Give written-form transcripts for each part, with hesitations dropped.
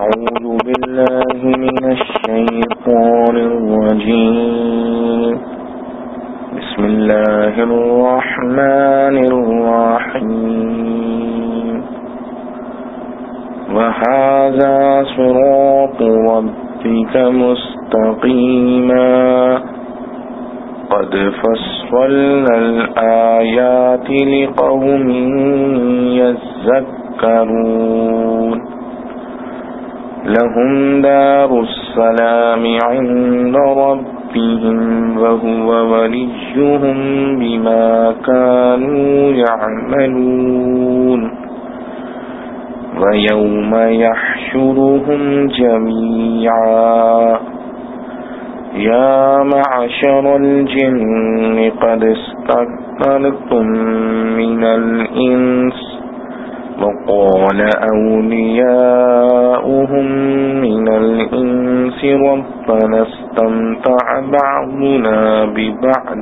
أعوذ بالله من الشيطان الرجيم بسم الله الرحمن الرحيم وهذا صراط ربك مستقيما قد فصلنا الآيات لقوم يذكرون لهم دار السلام عند ربهم وهو وليهم بما كانوا يعملون ويوم يحشرهم جميعا يا معشر الجن قد استكثرتم من الإنس وقال أولياؤهم من الإنس ربنا استمتع بعضنا ببعض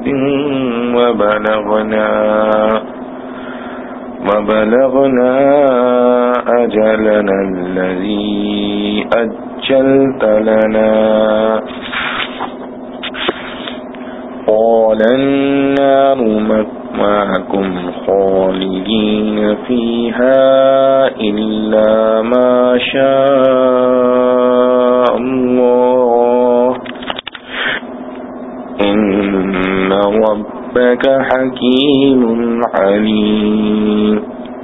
وبلغنا أجلنا الذي أجلت لنا قال النار مثواكم خالدين فيها إلا ما شاء الله إن ربك حكيم عليم.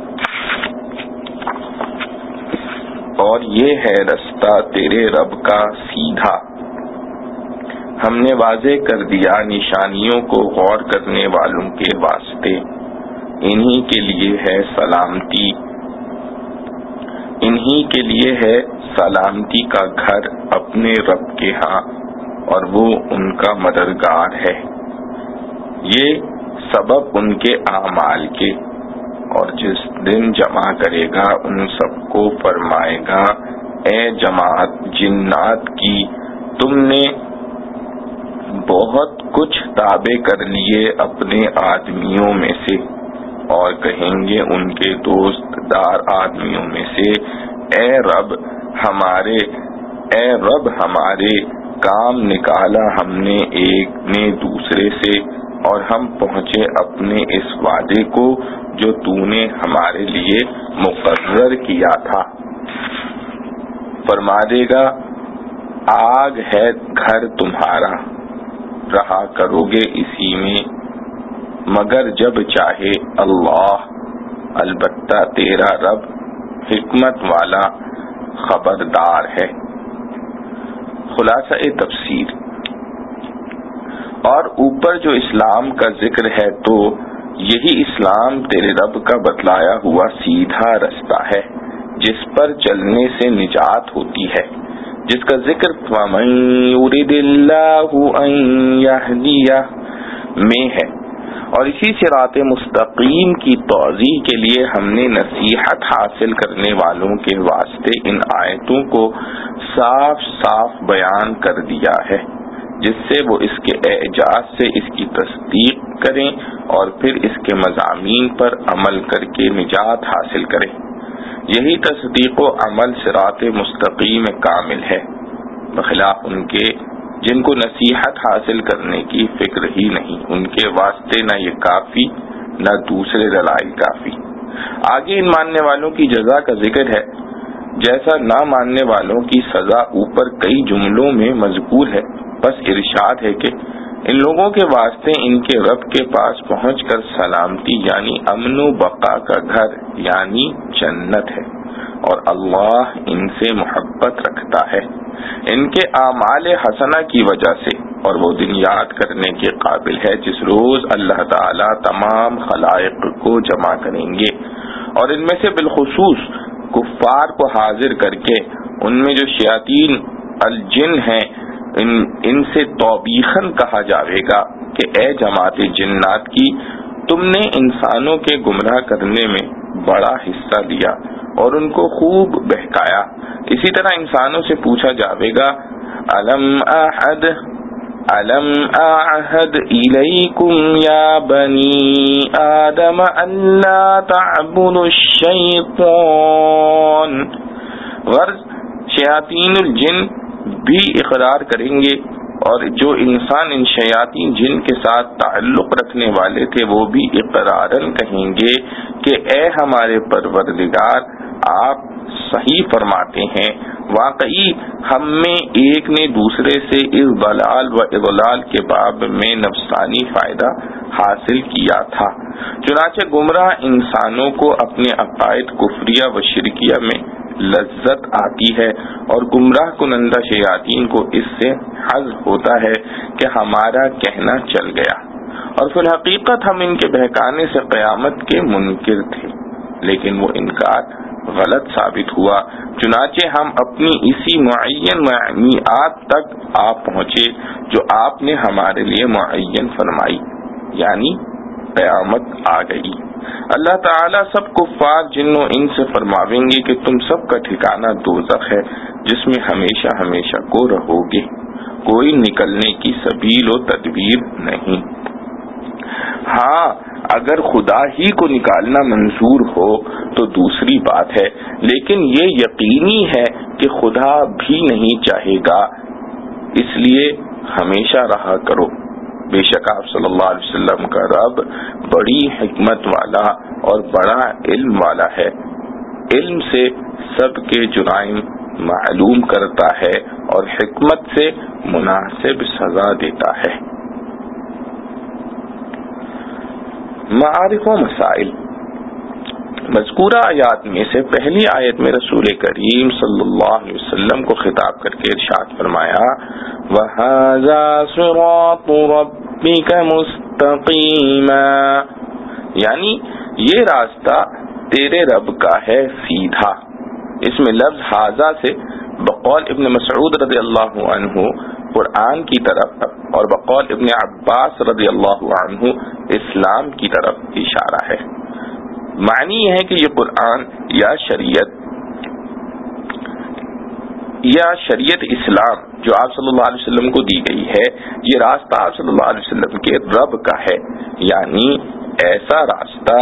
اور یہ ہے رستہ تیرے رب کا سیدھا، ہم نے واضح کر دیا نشانیوں کو غور کرنے والوں کے واسطے، انہی کے لیے ہے سلامتی، انہی کے لیے ہے سلامتی کا گھر اپنے رب کے ہاں، اور وہ ان کا مددگار ہے. یہ سبب ان کے اعمال کے، اور جس دن جمع کرے گا ان سب کو فرمائے گا اے جماعت جنات کی، تم نے بہت کچھ تابع کر لیے اپنے آدمیوں میں سے، اور کہیں گے ان کے دوست دار آدمیوں میں سے اے رب ہمارے کام نکالا ہم نے ایک نے دوسرے سے، اور ہم پہنچے اپنے اس وعدے کو جو تو نے ہمارے لیے مقرر کیا تھا. فرما دے گا آگ ہے گھر تمہارا، رہا کرو گے اسی میں مگر جب چاہے اللہ، البتہ تیرا رب حکمت والا خبردار ہے. خلاصہ تفسیر. اور اوپر جو اسلام کا ذکر ہے تو یہی اسلام تیرے رب کا بتلایا ہوا سیدھا رستہ ہے جس پر چلنے سے نجات ہوتی ہے، جس کا ذکر وَمَن يُرِدِ اللَّهُ أَن يَهْدِيَهُ میں ہے. اور اسی صراط مستقیم کی توضیح کے لیے ہم نے نصیحت حاصل کرنے والوں کے واسطے ان آیتوں کو صاف صاف بیان کر دیا ہے، جس سے وہ اس کے اعجاز سے اس کی تصدیق کریں اور پھر اس کے مضامین پر عمل کر کے نجات حاصل کریں. یہی تصدیق و عمل صراط مستقیم کامل ہے، بخلاف ان کے جن کو نصیحت حاصل کرنے کی فکر ہی نہیں، ان کے واسطے نہ یہ کافی نہ دوسرے دلائل کافی. آگے ان ماننے والوں کی جزا کا ذکر ہے، جیسا نہ ماننے والوں کی سزا اوپر کئی جملوں میں مذکور ہے. بس ارشاد ہے کہ ان لوگوں کے واسطے ان کے رب کے پاس پہنچ کر سلامتی یعنی امن و بقا کا گھر یعنی جنت ہے، اور اللہ ان سے محبت رکھتا ہے ان کے اعمال حسنہ کی وجہ سے، اور وہ دن یاد کرنے کے قابل ہے جس روز اللہ تعالی تمام خلائق کو جمع کریں گے، اور ان میں سے بالخصوص کفار کو حاضر کر کے ان میں جو شیاطین الجن ہیں ان سے توبیخاً کہا جاوے گا کہ اے جماعت جنات کی، تم نے انسانوں کے گمراہ کرنے میں بڑا حصہ لیا اور ان کو خوب بہکایا. اسی طرح انسانوں سے پوچھا جاوے گا الم اعہد الیکم یا بنی آدم الا تعبدوا الشیطان، غرض شیاطین الجن بھی اقرار کریں گے، اور جو انسان ان شیاطین جن کے ساتھ تعلق رکھنے والے تھے وہ بھی اقرارن کہیں گے کہ اے ہمارے پروردگار، آپ صحیح فرماتے ہیں، واقعی ہم میں ایک نے دوسرے سے اس ضلال و اضلال کے باب میں نفسانی فائدہ حاصل کیا تھا۔ چنانچہ گمراہ انسانوں کو اپنے عقائد کفریہ و شرکیہ میں لذت آتی ہے، اور گمراہ کنندہ شیاطین کو اس سے حظ ہوتا ہے کہ ہمارا کہنا چل گیا، اور فی الحقیقت ہم ان کے بہکانے سے قیامت کے منکر تھے، لیکن وہ انکار غلط ثابت ہوا، چنانچہ ہم اپنی اسی معین میعاد تک آ پہنچے جو آپ نے ہمارے لیے معین فرمائی، یعنی قیامت آ گئی۔ اللہ تعالیٰ سب کفار جن و انس سے فرماویں گے کہ تم سب کا ٹھکانہ دوزخ ہے، جس میں ہمیشہ ہمیشہ کو رہو گے، کوئی نکلنے کی سبیل و تدبیر نہیں۔ ہاں، اگر خدا ہی کو نکالنا منظور ہو تو دوسری بات ہے، لیکن یہ یقینی ہے کہ خدا بھی نہیں چاہے گا، اس لیے ہمیشہ رہا کرو۔ بے شک آپ صلی اللہ علیہ وسلم کا رب بڑی حکمت والا اور بڑا علم والا ہے، علم سے سب کے جرائم معلوم کرتا ہے اور حکمت سے مناسب سزا دیتا ہے۔ معارف و مسائل۔ مذکورہ آیات میں سے پہلی آیت میں رسول کریم صلی اللہ علیہ وسلم کو خطاب کر کے ارشاد فرمایا، وَهَذَا صِرَاطُ رَبِّكَ مُسْتَقِيمًا، یعنی یہ راستہ تیرے رب کا ہے سیدھا۔ اس میں لفظ ہاذا سے بقول ابن مسعود رضی اللہ عنہ قرآن کی طرف اور بقول ابن عباس رضی اللہ عنہ اسلام کی طرف اشارہ ہے۔ معنی یہ ہے کہ یہ قرآن یا شریعت اسلام جو آپ صلی اللہ علیہ وسلم کو دی گئی ہے، یہ راستہ آپ صلی اللہ علیہ وسلم کے رب کا ہے، یعنی ایسا راستہ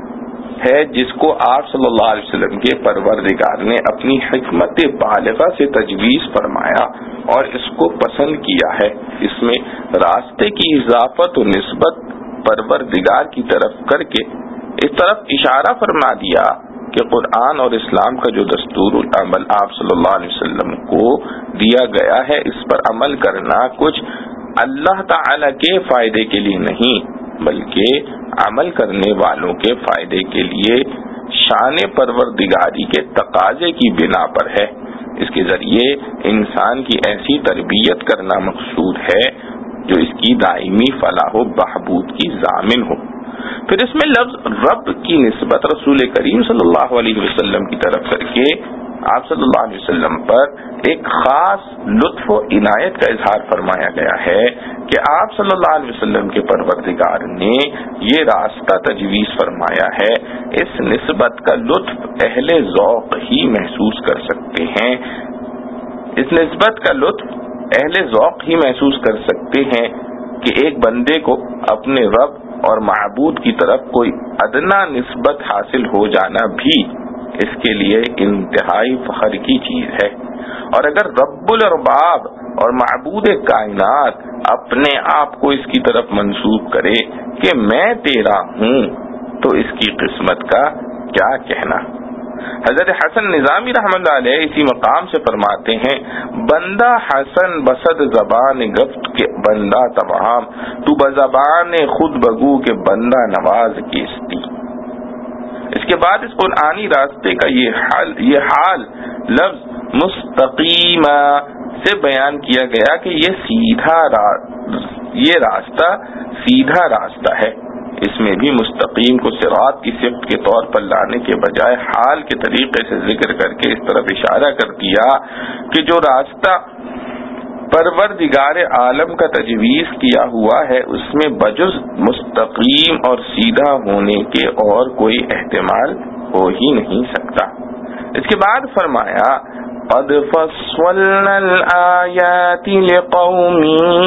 ہے جس کو آپ صلی اللہ علیہ وسلم کے پروردگار نے اپنی حکمت بالغہ سے تجویز فرمایا اور اس کو پسند کیا ہے۔ اس میں راستے کی اضافت و نسبت پروردگار کی طرف کر کے اس طرف اشارہ فرما دیا کہ قرآن اور اسلام کا جو دستور العمل آپ صلی اللہ علیہ وسلم کو دیا گیا ہے، اس پر عمل کرنا کچھ اللہ تعالی کے فائدے کے لیے نہیں بلکہ عمل کرنے والوں کے فائدے کے لیے شان پروردگاری کے تقاضے کی بنا پر ہے۔ اس کے ذریعے انسان کی ایسی تربیت کرنا مقصود ہے جو اس کی دائمی فلاح و بہبود کی ضامن ہو۔ پھر اس میں لفظ رب کی نسبت رسول کریم صلی اللہ علیہ وسلم کی طرف کر کے آپ صلی اللہ علیہ وسلم پر ایک خاص لطف و عنایت کا اظہار فرمایا گیا ہے کہ آپ صلی اللہ علیہ وسلم کے پروردگار نے یہ راستہ تجویز فرمایا ہے۔ اس نسبت کا لطف اہل ذوق ہی محسوس کر سکتے ہیں، اس نسبت کا لطف اہل ذوق ہی محسوس کر سکتے ہیں کہ ایک بندے کو اپنے رب اور معبود کی طرف کوئی ادنا نسبت حاصل ہو جانا بھی اس کے لیے انتہائی فخر کی چیز ہے، اور اگر رب الارباب اور معبود کائنات اپنے آپ کو اس کی طرف منسوب کرے کہ میں تیرا ہوں تو اس کی قسمت کا کیا کہنا۔ حضرت حسن نظامی رحمۃ اللہ علیہ اسی مقام سے فرماتے ہیں، بندہ حسن بسد زبان گفت کے بندہ تمام، تو بزبان خود بگو کے بندہ نواز کیستی۔ اس کے بعد اس قرآنی راستے کا یہ حال لفظ مستقیمہ سے بیان کیا گیا کہ یہ راستہ سیدھا راستہ ہے۔ اس میں بھی مستقیم کو صراط کی صفت کے طور پر لانے کے بجائے حال کے طریقے سے ذکر کر کے اس طرف اشارہ کر دیا کہ جو راستہ پروردگار عالم کا تجویز کیا ہوا ہے اس میں بجز مستقیم اور سیدھا ہونے کے اور کوئی احتمال ہو ہی نہیں سکتا۔ اس کے بعد فرمایا، قد فصلنا الآیات لقوم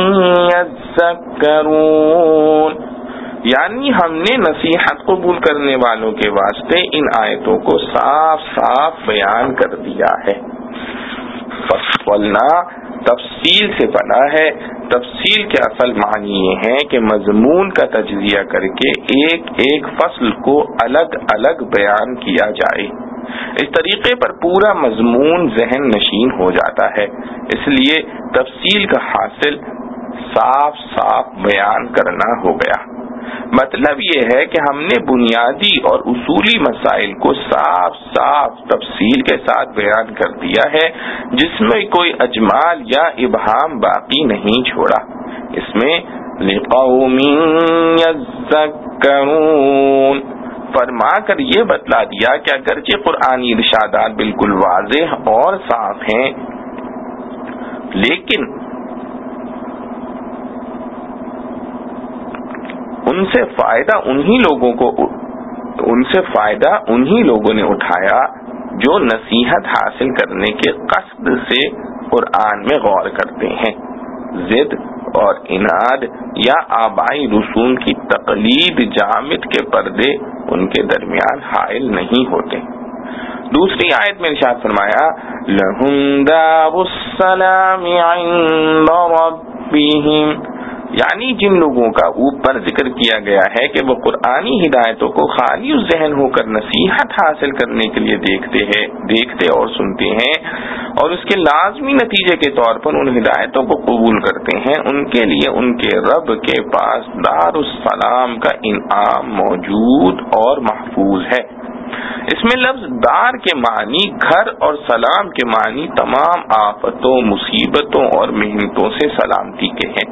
یذکرون، یعنی ہم نے نصیحت قبول کرنے والوں کے واسطے ان آیتوں کو صاف صاف بیان کر دیا ہے۔ فصلنا تفصیل سے بنا ہے. تفصیل کے اصل معنی یہ ہے کہ مضمون کا تجزیہ کر کے ایک ایک فصل کو الگ الگ بیان کیا جائے. اس طریقے پر پورا مضمون ذہن نشین ہو جاتا ہے. اس لیے تفصیل کا حاصل صاف صاف بیان کرنا ہو گیا. مطلب یہ ہے کہ ہم نے بنیادی اور اصولی مسائل کو صاف صاف تفصیل کے ساتھ بیان کر دیا ہے، جس میں کوئی اجمال یا ابہام باقی نہیں چھوڑا. اس میں لِقَوْمٍ يَذَّكَّرُونَ فرما کر یہ بتلا دیا کہ اگرچہ قرآنی ارشادات بالکل واضح اور صاف ہیں، لیکن ان سے فائدہ انہی لوگوں نے اٹھایا جو نصیحت حاصل کرنے کے قصد سے قرآن میں غور کرتے ہیں. ضد اور اناد یا آبائی رسوم کی تقلید جامد کے پردے ان کے درمیان حائل نہیں ہوتے. دوسری آیت میں ارشاد فرمایا لَهُمْ دَارُ السَّلَامِ عِنْدَ رَبِّهِمْ، یعنی جن لوگوں کا اوپر ذکر کیا گیا ہے کہ وہ قرآنی ہدایتوں کو خالی ذہن ہو کر نصیحت حاصل کرنے کے لیے دیکھتے اور سنتے ہیں اور اس کے لازمی نتیجے کے طور پر ان ہدایتوں کو قبول کرتے ہیں، ان کے لیے ان کے رب کے پاس دار السلام کا انعام موجود اور محفوظ ہے. اس میں لفظ دار کے معنی گھر اور سلام کے معنی تمام آفتوں، مصیبتوں اور محنتوں سے سلامتی کے ہیں.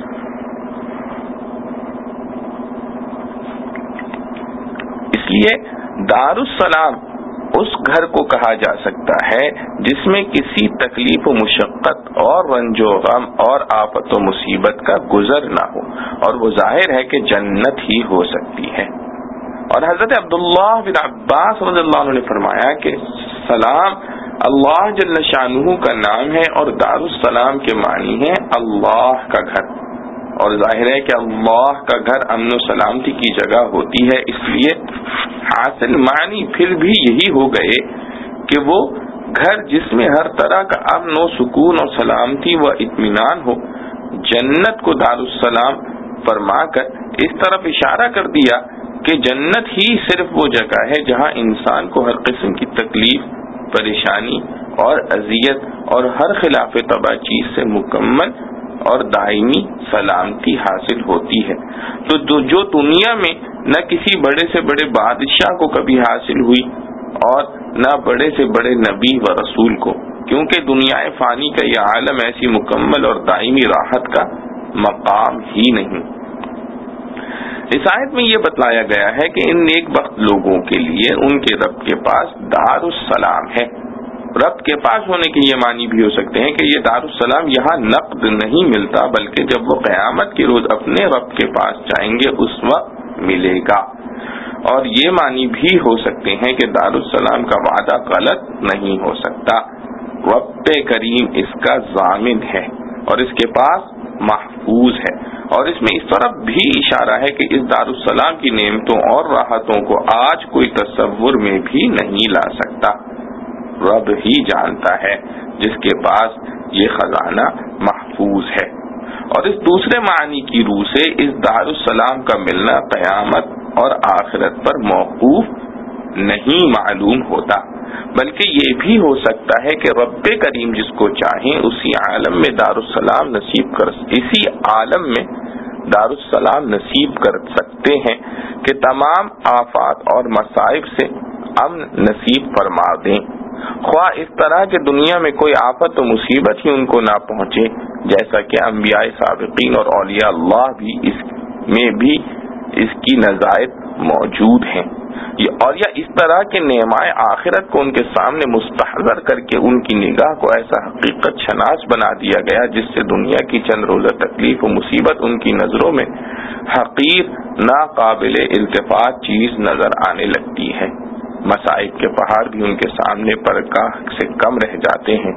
اس لیے دار السلام اس گھر کو کہا جا سکتا ہے جس میں کسی تکلیف و مشقت اور رنج و غم اور آفت و مصیبت کا گزر نہ ہو، اور وہ ظاہر ہے کہ جنت ہی ہو سکتی ہے. اور حضرت عبداللہ بن عباس رضی اللہ عنہ نے فرمایا کہ سلام اللہ جل شانہ کا نام ہے اور دار السلام کے معنی ہے اللہ کا گھر، اور ظاہر ہے کہ اللہ کا گھر امن و سلامتی کی جگہ ہوتی ہے. اس لیے حاصل معنی پھر بھی یہی ہو گئے کہ وہ گھر جس میں ہر طرح کا امن و سکون اور سلامتی و اطمینان ہو. جنت کو دار السلام فرما کر اس طرف اشارہ کر دیا کہ جنت ہی صرف وہ جگہ ہے جہاں انسان کو ہر قسم کی تکلیف، پریشانی اور اذیت اور ہر خلاف طبع چیز سے مکمل اور دائمی سلامتی حاصل ہوتی ہے. تو جو دنیا میں نہ کسی بڑے سے بڑے بادشاہ کو کبھی حاصل ہوئی اور نہ بڑے سے بڑے نبی و رسول کو، کیونکہ دنیا فانی کا یہ عالم ایسی مکمل اور دائمی راحت کا مقام ہی نہیں. اس آیت میں یہ بتلایا گیا ہے کہ ان نیک بخت لوگوں کے لیے ان کے رب کے پاس دار السلام ہے. رب کے پاس ہونے کے یہ معنی بھی ہو سکتے ہیں کہ یہ دار السلام یہاں نقد نہیں ملتا، بلکہ جب وہ قیامت کے روز اپنے رب کے پاس جائیں گے اس وقت ملے گا. اور یہ معنی بھی ہو سکتے ہیں کہ دار السلام کا وعدہ غلط نہیں ہو سکتا. رب کریم اس کا ضامن ہے اور اس کے پاس محفوظ ہے. اور اس میں اس طرف بھی اشارہ ہے کہ اس دار السلام کی نعمتوں اور راحتوں کو آج کوئی تصور میں بھی نہیں لا سکتا. رب ہی جانتا ہے جس کے پاس یہ خزانہ محفوظ ہے. اور اس دوسرے معنی کی روح سے اس دار السلام کا ملنا قیامت اور آخرت پر موقوف نہیں معلوم ہوتا، بلکہ یہ بھی ہو سکتا ہے کہ رب کریم جس کو چاہیں اسی عالم میں دار السلام نصیب کر سکتے ہیں کہ تمام آفات اور مصائب سے امن نصیب فرما دیں، خواہ اس طرح کہ دنیا میں کوئی آفت و مصیبت ہی ان کو نہ پہنچے، جیسا کہ انبیاء سابقین اور اولیاء اللہ بھی اس میں بھی اس کی نظائر موجود ہیں، اور یا اس طرح کے نعمائے آخرت کو ان کے سامنے مستحضر کر کے ان کی نگاہ کو ایسا حقیقت شناس بنا دیا گیا جس سے دنیا کی چند روزہ تکلیف و مصیبت ان کی نظروں میں حقیر، ناقابل التفات چیز نظر آنے لگتی ہے. مصائب کے پہاڑ بھی ان کے سامنے پرگاہ سے کم رہ جاتے ہیں.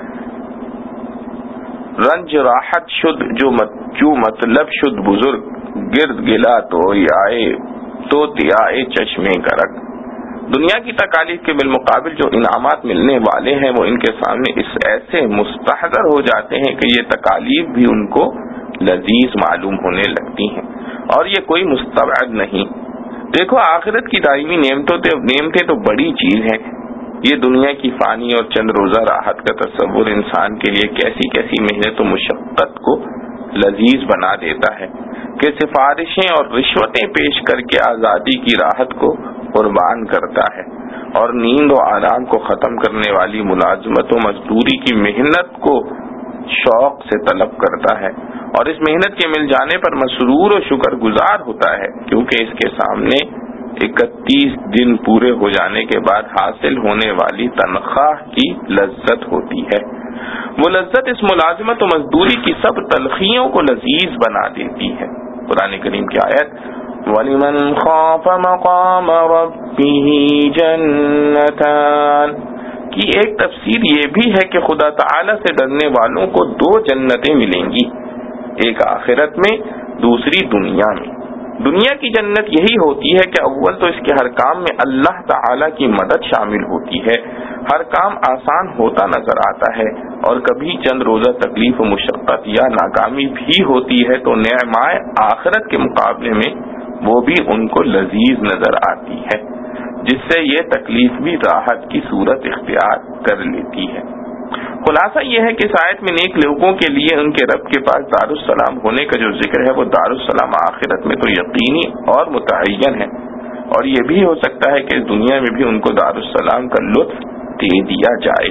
رنج راحت شد جو مطلب شد بزرگ، گرد گلا تو آئے چشمے گرگ. دنیا کی تکالیف کے بالمقابل جو انعامات ملنے والے ہیں وہ ان کے سامنے اس ایسے مستحضر ہو جاتے ہیں کہ یہ تکالیف بھی ان کو لذیذ معلوم ہونے لگتی ہیں، اور یہ کوئی مستبعد نہیں۔ دیکھو آخرت کی دائمی نعمتیں تو بڑی چیز ہیں، یہ دنیا کی فانی اور چند روزہ راحت کا تصور انسان کے لیے کیسی کیسی محنت و مشقت کو لذیذ بنا دیتا ہے کہ سفارشیں اور رشوتیں پیش کر کے آزادی کی راحت کو قربان کرتا ہے، اور نیند و آرام کو ختم کرنے والی ملازمت و مزدوری کی محنت کو شوق سے طلب کرتا ہے، اور اس محنت کے مل جانے پر مسرور و شکر گزار ہوتا ہے، کیونکہ اس کے سامنے 31 دن پورے ہو جانے کے بعد حاصل ہونے والی تنخواہ کی لذت ہوتی ہے۔ وہ لذت اس ملازمت و مزدوری کی سب تلخیوں کو لذیذ بنا دیتی ہے۔ قرآن کریم کی آیت وَلِمَنْ خَافَ مَقَامَ رَبِّهِ جَنَّتَانِ کی ایک تفسیر یہ بھی ہے کہ خدا تعالی سے ڈرنے والوں کو 2 جنتیں ملیں گی، ایک آخرت میں، دوسری دنیا میں۔ دنیا کی جنت یہی ہوتی ہے کہ اول تو اس کے ہر کام میں اللہ تعالی کی مدد شامل ہوتی ہے، ہر کام آسان ہوتا نظر آتا ہے، اور کبھی چند روزہ تکلیف و مشقت یا ناکامی بھی ہوتی ہے تو نعمائے آخرت کے مقابلے میں وہ بھی ان کو لذیذ نظر آتی ہے، جس سے یہ تکلیف بھی راحت کی صورت اختیار کر لیتی ہے۔ خلاصہ یہ ہے کہ اس آیت میں نیک لوگوں کے لیے ان کے رب کے پاس دارالسلام ہونے کا جو ذکر ہے وہ دارالسلام آخرت میں تو یقینی اور متعین ہے، اور یہ بھی ہو سکتا ہے کہ اس دنیا میں بھی ان کو دارالسلام کا لطف دے دیا جائے۔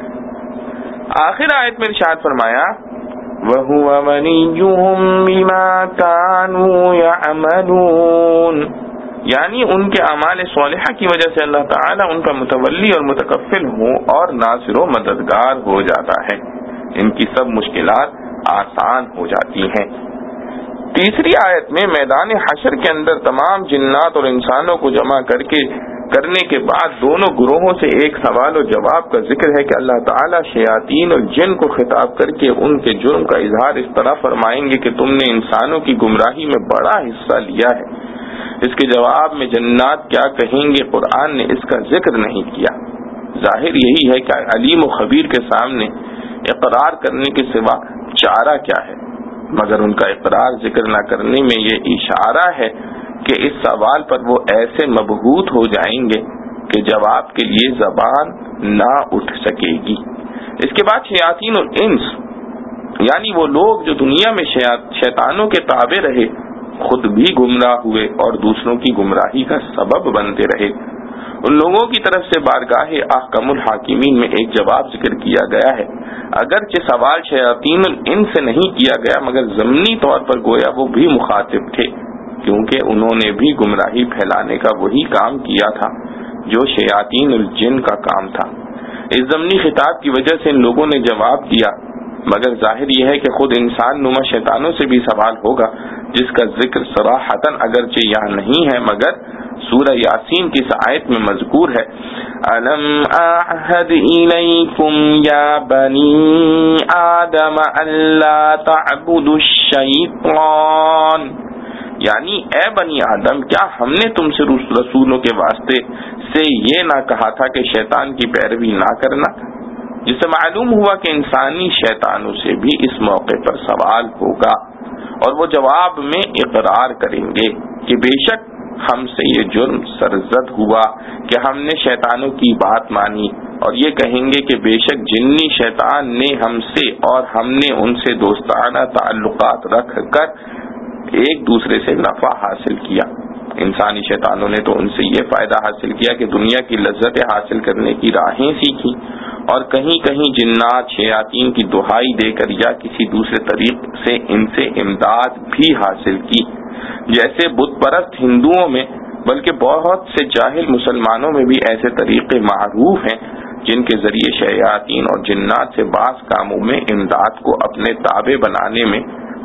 آخر آیت میں ارشاد فرمایا وَهُوَ وَلِيُّهُم بِمَا كَانُوا يَعْمَلُونَ، یعنی ان کے اعمال صالحہ کی وجہ سے اللہ تعالیٰ ان کا متولی اور متکفل ہو اور ناصر و مددگار ہو جاتا ہے، ان کی سب مشکلات آسان ہو جاتی ہیں۔ تیسری آیت میں میدان حشر کے اندر تمام جنات اور انسانوں کو جمع کرنے کے بعد دونوں گروہوں سے ایک سوال و جواب کا ذکر ہے کہ اللہ تعالیٰ شیاطین اور جن کو خطاب کر کے ان کے جرم کا اظہار اس طرح فرمائیں گے کہ تم نے انسانوں کی گمراہی میں بڑا حصہ لیا ہے۔ اس کے جواب میں جنات کیا کہیں گے؟ قرآن نے اس کا ذکر نہیں کیا۔ ظاہر یہی ہے کہ علیم و خبیر کے سامنے اقرار کرنے کے سوا چارہ کیا ہے، مگر ان کا اقرار ذکر نہ کرنے میں یہ اشارہ ہے کہ اس سوال پر وہ ایسے مبہوت ہو جائیں گے کہ جواب کے لیے زبان نہ اٹھ سکے گی۔ اس کے بعد شیاطین الانس، یعنی وہ لوگ جو دنیا میں شیطانوں کے تابع رہے، خود بھی گمراہ ہوئے اور دوسروں کی گمراہی کا سبب بنتے رہے، ان لوگوں کی طرف سے بارگاہ احکم الحاکمین میں ایک جواب ذکر کیا گیا ہے۔ اگرچہ سوال شیاطین الانس سے نہیں کیا گیا، مگر ضمنی طور پر گویا وہ بھی مخاطب تھے، کیونکہ انہوں نے بھی گمراہی پھیلانے کا وہی کام کیا تھا جو شیاطین الجن کا کام تھا۔ اس ضمنی خطاب کی وجہ سے ان لوگوں نے جواب دیا، مگر ظاہر یہ ہے کہ خود انسان نما شیطانوں سے بھی سوال ہوگا، جس کا ذکر صراحتاً اگرچہ یہاں نہیں ہے مگر سورہ یاسین کی آیت میں مذکور ہے، أَلَمْ أَعْهَدْ إِلَيْكُمْ يَا بَنِي آدَمَ أَلَّا تَعْبُدُوا الشَّيْطَانَ، یعنی اے بنی آدم، کیا ہم نے تم سے رسولوں کے واسطے سے یہ نہ کہا تھا کہ شیطان کی پیروی نہ کرنا؟ جس سے معلوم ہوا کہ انسانی شیطانوں سے بھی اس موقع پر سوال ہوگا، اور وہ جواب میں اقرار کریں گے کہ بے شک ہم سے یہ جرم سرزد ہوا کہ ہم نے شیطانوں کی بات مانی، اور یہ کہیں گے کہ بے شک جنی شیطان نے ہم سے اور ہم نے ان سے دوستانہ تعلقات رکھ کر ایک دوسرے سے نفع حاصل کیا۔ انسانی شیطانوں نے تو ان سے یہ فائدہ حاصل کیا کہ دنیا کی لذتیں حاصل کرنے کی راہیں سیکھی، اور کہیں کہیں جنات شیاطین کی دہائی دے کر یا کسی دوسرے طریق سے ان سے امداد بھی حاصل کی، جیسے بت پرست ہندوؤں میں، بلکہ بہت سے جاہل مسلمانوں میں بھی ایسے طریقے معروف ہیں جن کے ذریعے شیاطین اور جنات سے بعض کاموں میں امداد کو اپنے تابع بنانے میں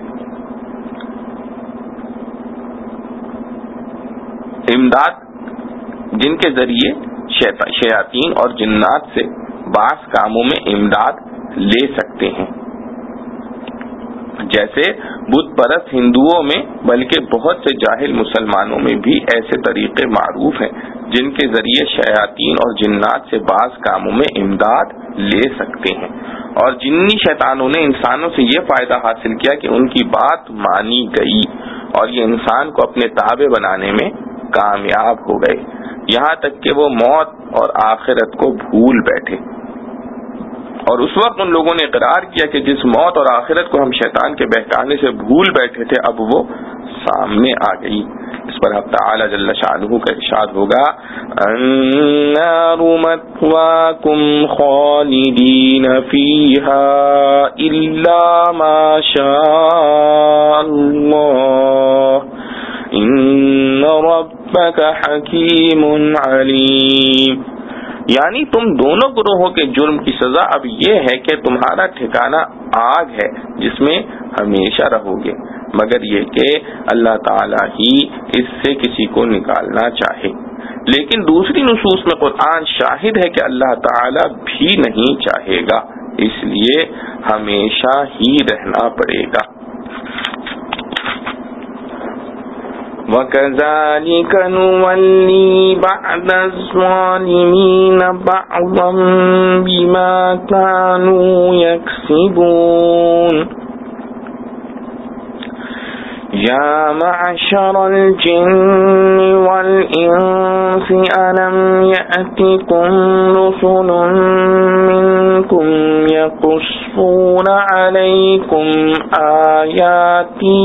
جن کے ذریعے شیاطین اور جنات سے بعض کاموں میں امداد لے سکتے ہیں۔ جیسے بت پرست ہندوؤں میں بلکہ بہت سے جاہل مسلمانوں میں بھی ایسے طریقے معروف ہیں جن کے ذریعے شیاطین اور جنات سے بعض کاموں میں امداد لے سکتے ہیں، اور جنی شیطانوں نے انسانوں سے یہ فائدہ حاصل کیا کہ ان کی بات مانی گئی اور یہ انسان کو اپنے تابع بنانے میں کامیاب ہو گئے، یہاں تک کہ وہ موت اور آخرت کو بھول بیٹھے۔ اور اس وقت ان لوگوں نے اقرار کیا کہ جس موت اور آخرت کو ہم شیطان کے بہکانے سے بھول بیٹھے تھے اب وہ سامنے آ گئی۔ اس پر حق تعالی جل شانہ کا ارشاد ہوگا النار مثواکم خالدین فیہا الا ما شاء اللہ ان ربک حکیم علیم، یعنی تم دونوں گروہوں کے جرم کی سزا اب یہ ہے کہ تمہارا ٹھکانہ آگ ہے جس میں ہمیشہ رہو گے، مگر یہ کہ اللہ تعالیٰ ہی اس سے کسی کو نکالنا چاہے۔ لیکن دوسری نصوص میں قرآن شاہد ہے کہ اللہ تعالیٰ بھی نہیں چاہے گا، اس لیے ہمیشہ ہی رہنا پڑے گا۔ وَكَذَلِكَ نُوَلِّي بَعْضَ الظَّالِمِينَ بَعْضًا بِمَا كَانُوا يَكْسِبُونَ يَا مَعْشَرَ الْجِنِّ وَالْإِنسِ أَلَمْ يَأْتِكُمْ رُسُلٌ مِّنكُمْ يَقُصُّونَ عَلَيْكُمْ آيَاتِي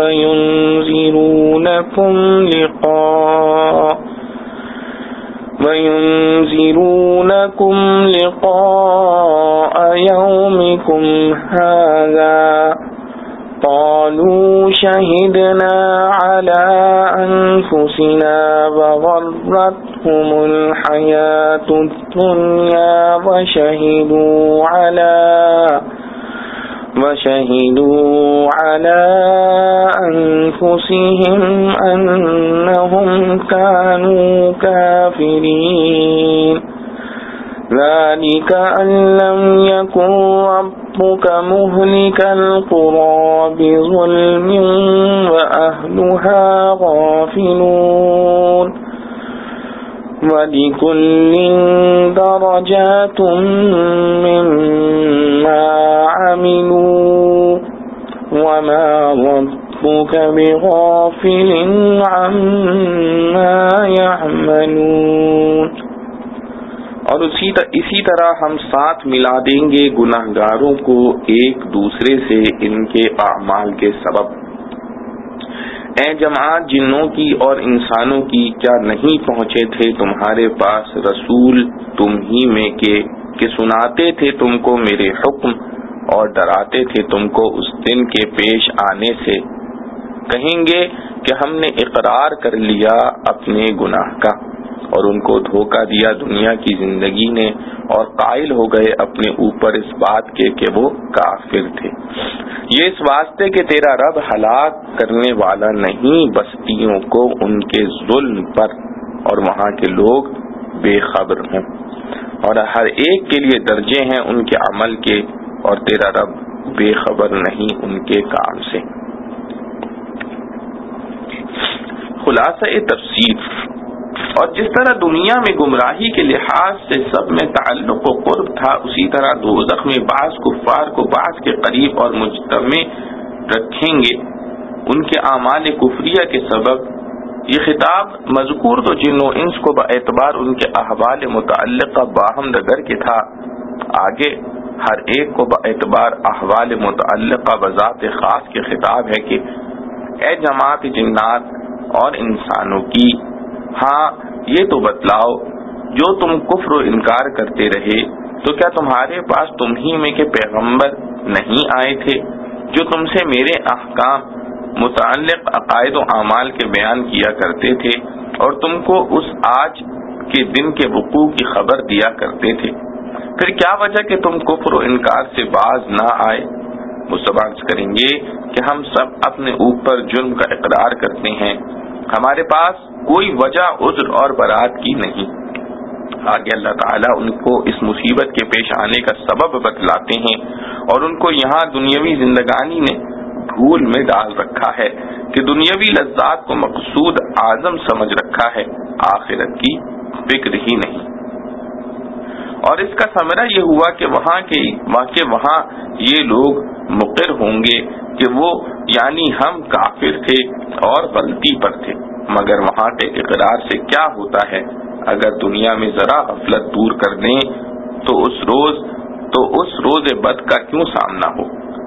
وَيُنذِرُونَكُمْ لِقَاءَ يَوْمِكُمْ هَٰذَا قَالُوا شَهِدْنَا عَلَىٰ أَنفُسِنَا وَغَرَّتْهُمُ الْحَيَاةُ الدُّنْيَا وشهدوا على أنفسهم أنهم كانوا كافرين ذلك أن لم يكن ربك مهلك القرى بظلم وأهلها غافلون وَلِكُلٍّ دَرَجَاتٌ مِّمَّا عَمِلُوا وَمَا رَبُّكَ بِغَافِلٍ عَمَّا يَعْمَلُونَ۔ اور اسی طرح ہم ساتھ ملا دیں گے گناہگاروں کو ایک دوسرے سے ان کے اعمال کے سبب۔ اے جماعت جنوں کی اور انسانوں کی، کیا نہیں پہنچے تھے تمہارے پاس رسول تم ہی میں کہ سناتے تھے تم کو میرے حکم اور ڈراتے تھے تم کو اس دن کے پیش آنے سے؟ کہیں گے کہ ہم نے اقرار کر لیا اپنے گناہ کا، اور ان کو دھوکہ دیا دنیا کی زندگی نے، اور قائل ہو گئے اپنے اوپر اس بات کے کہ وہ کافر تھے۔ یہ اس واسطے کہ تیرا رب ہلاک کرنے والا نہیں بستیوں کو ان کے ظلم پر، اور وہاں کے لوگ بے خبر ہوں، اور ہر ایک کے لیے درجے ہیں ان کے عمل کے، اور تیرا رب بے خبر نہیں ان کے کام سے۔ خلاصہ تفسیر، اور جس طرح دنیا میں گمراہی کے لحاظ سے سب میں تعلق و قرب تھا، اسی طرح دوزخ میں بعض کفار کو بعض کے قریب اور مجتمع رکھیں گے ان کے اعمال کفریہ کے سبب۔ یہ خطاب مذکور تو جن و انس کو باعتبار ان کے احوال متعلقہ باہم دگر کے تھا، آگے ہر ایک کو باعتبار احوال متعلقہ بذات خاص کے خطاب ہے کہ اے جماعت جنات اور انسانوں کی، ہاں یہ تو بتلاؤ جو تم کفر و انکار کرتے رہے، تو کیا تمہارے پاس تم ہی میں کے پیغمبر نہیں آئے تھے جو تم سے میرے احکام متعلق عقائد و اعمال کے بیان کیا کرتے تھے، اور تم کو اس آج کے دن کے وقوع کی خبر دیا کرتے تھے؟ پھر کیا وجہ کہ تم کفر و انکار سے باز نہ آئے؟ مستبعد کریں گے کہ ہم سب اپنے اوپر جرم کا اقرار کرتے ہیں، ہمارے پاس کوئی وجہ عذر اور برات کی نہیں۔ آگے اللہ تعالیٰ ان کو اس مصیبت کے پیش آنے کا سبب بتلاتے ہیں، اور ان کو یہاں دنیاوی زندگانی میں بھول میں ڈال رکھا ہے کہ دنیاوی لذات کو مقصود اعظم سمجھ رکھا ہے، آخرت کی فکر ہی نہیں۔ اور اس کا ثمرہ یہ ہوا کہ وہاں یہ لوگ مقر ہوں گے کہ وہ یعنی ہم کافر تھے اور غلطی پر تھے، مگر وہاں کے اقرار سے کیا ہوتا ہے؟ اگر دنیا میں ذرا غفلت دور کر دیں تو اس روز بد کا کیوں سامنا ہو۔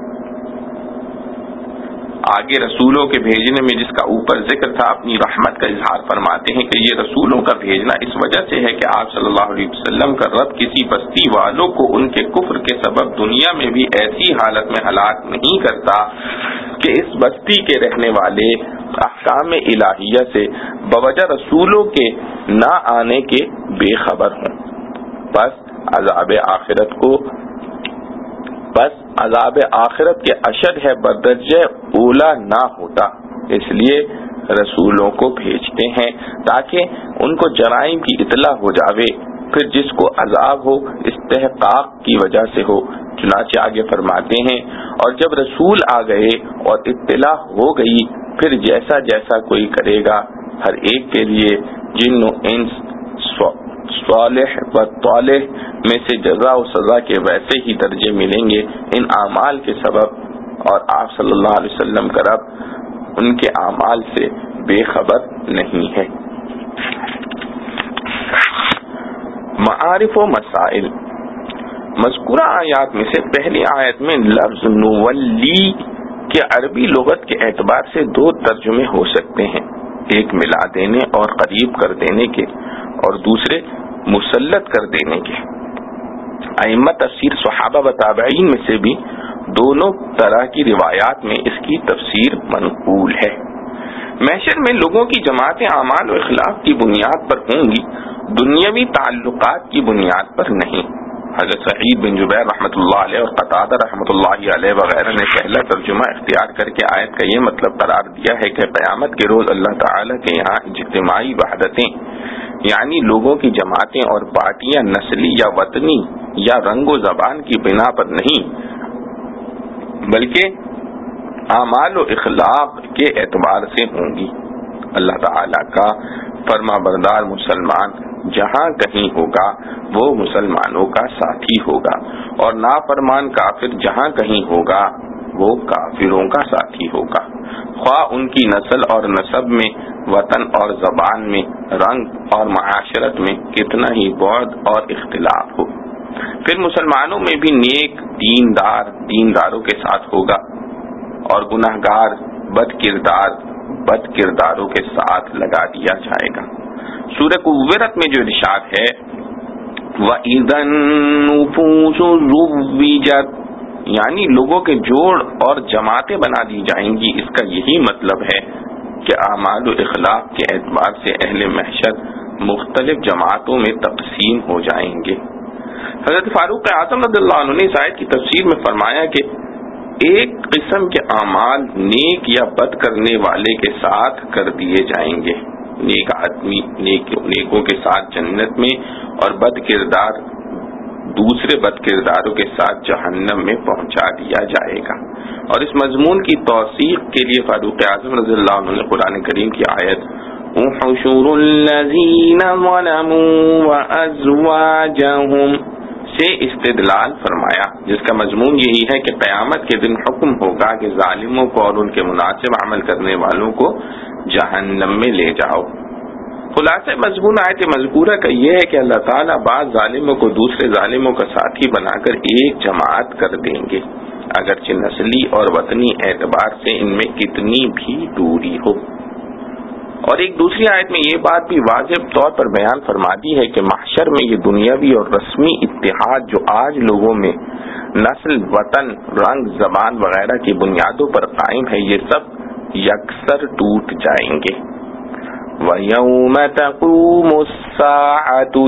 آگے رسولوں کے بھیجنے میں جس کا اوپر ذکر تھا، اپنی رحمت کا اظہار فرماتے ہیں کہ یہ رسولوں کا بھیجنا اس وجہ سے ہے کہ آپ صلی اللہ علیہ وسلم کا رب کسی بستی والوں کو ان کے کفر کے سبب دنیا میں بھی ایسی حالت میں ہلاک نہیں کرتا کہ اس بستی کے رہنے والے احکام الہیہ سے بوجہ رسولوں کے نہ آنے کے بے خبر ہوں۔ بس عذاب آخرت کے اشد ہے بدرجہ اولا نہ ہوتا، اس لیے رسولوں کو بھیجتے ہیں تاکہ ان کو جرائم کی اطلاع ہو جاوے، پھر جس کو عذاب ہو استحقاق کی وجہ سے ہو۔ چنانچہ آگے فرماتے ہیں، اور جب رسول آ گئے اور اطلاع ہو گئی، پھر جیسا جیسا کوئی کرے گا، ہر ایک کے لیے جن و انس صالح و طالح میں سے جزا و سزا کے ویسے ہی درجے ملیں گے ان اعمال کے سبب، اور آپ صلی اللہ علیہ وسلم کا رب ان کے اعمال سے بے خبر نہیں ہے۔ معارف و مسائل۔ مذکورہ آیات میں سے پہلی آیت میں لفظ نولی کے عربی لغت کے اعتبار سے دو ترجمے ہو سکتے ہیں، ایک ملا دینے اور قریب کر دینے کے، اور دوسرے مسلط کر دینے کے۔ ائمہ تفسیر صحابہ و تابعین میں سے بھی دونوں طرح کی روایات میں اس کی تفسیر منقول ہے۔ محشر میں لوگوں کی جماعتیں اعمال و اخلاق کی بنیاد پر ہوں گی، دنیاوی تعلقات کی بنیاد پر نہیں۔ حضرت سعید بن جبیر رحمۃ اللہ علیہ اور قتادہ رحمۃ اللہ علیہ وغیرہ نے پہلا ترجمہ اختیار کر کے آیت کا یہ مطلب قرار دیا ہے کہ قیامت کے روز اللہ تعالی کے یہاں اجتماعی وحدتیں یعنی لوگوں کی جماعتیں اور پارٹیاں نسلی یا وطنی یا رنگ و زبان کی بنا پر نہیں، بلکہ اعمال و اخلاق کے اعتبار سے ہوں گی۔ اللہ تعالی کا فرما بردار مسلمان جہاں کہیں ہوگا وہ مسلمانوں کا ساتھی ہوگا، اور نافرمان کافر جہاں کہیں ہوگا وہ کافروں کا ساتھی ہوگا، خواہ ان کی نسل اور نسب میں، وطن اور زبان میں، رنگ اور معاشرت میں کتنا ہی بعد اور اختلاف ہو۔ پھر مسلمانوں میں بھی نیک دینداروں کے ساتھ ہوگا، اور گناہگار بد کرداروں کے ساتھ لگا دیا جائے گا۔ سورہ کوثر میں جو ارشاد ہے وَإِذَا النُّفُوسُ زُوِّجَتْ، یعنی لوگوں کے جوڑ اور جماعتیں بنا دی جائیں گی، اس کا یہی مطلب ہے کہ اعمال و اخلاق کے اعتبار سے اہل محشر مختلف جماعتوں میں تقسیم ہو جائیں گے۔ حضرت فاروق اعظم رضی اللہ عنہ نے اس آیت کی تفسیر میں فرمایا کہ ایک قسم کے اعمال نیک یا بد کرنے والے کے ساتھ کر دیے جائیں گے، نیک آدمی نیکوں کے ساتھ جنت میں، اور بد کردار دوسرے بد کرداروں کے ساتھ جہنم میں پہنچا دیا جائے گا۔ اور اس مضمون کی توثیق کے لیے فاروق اعظم رضی اللہ عنہ نے قرآن کریم کی آیت احشر الذین ظلموا وازواجہم سے استدلال فرمایا، جس کا مضمون یہی ہے کہ قیامت کے دن حکم ہوگا کہ ظالموں کو اور ان کے مناسب عمل کرنے والوں کو جہنم میں لے جاؤ۔ خلاصہ مضمون آیت مذکورہ کا یہ ہے کہ اللہ تعالیٰ بعض ظالموں کو دوسرے ظالموں کا ساتھی بنا کر ایک جماعت کر دیں گے، اگرچہ نسلی اور وطنی اعتبار سے ان میں کتنی بھی دوری ہو۔ اور ایک دوسری آیت میں یہ بات بھی واضح طور پر بیان فرما دی ہے کہ محشر میں یہ دنیاوی اور رسمی اتحاد جو آج لوگوں میں نسل، وطن، رنگ، زبان وغیرہ کی بنیادوں پر قائم ہے، یہ سب یکسر ٹوٹ جائیں گے۔ وَيَوْمَ تَقُومُ السَّاعَةُ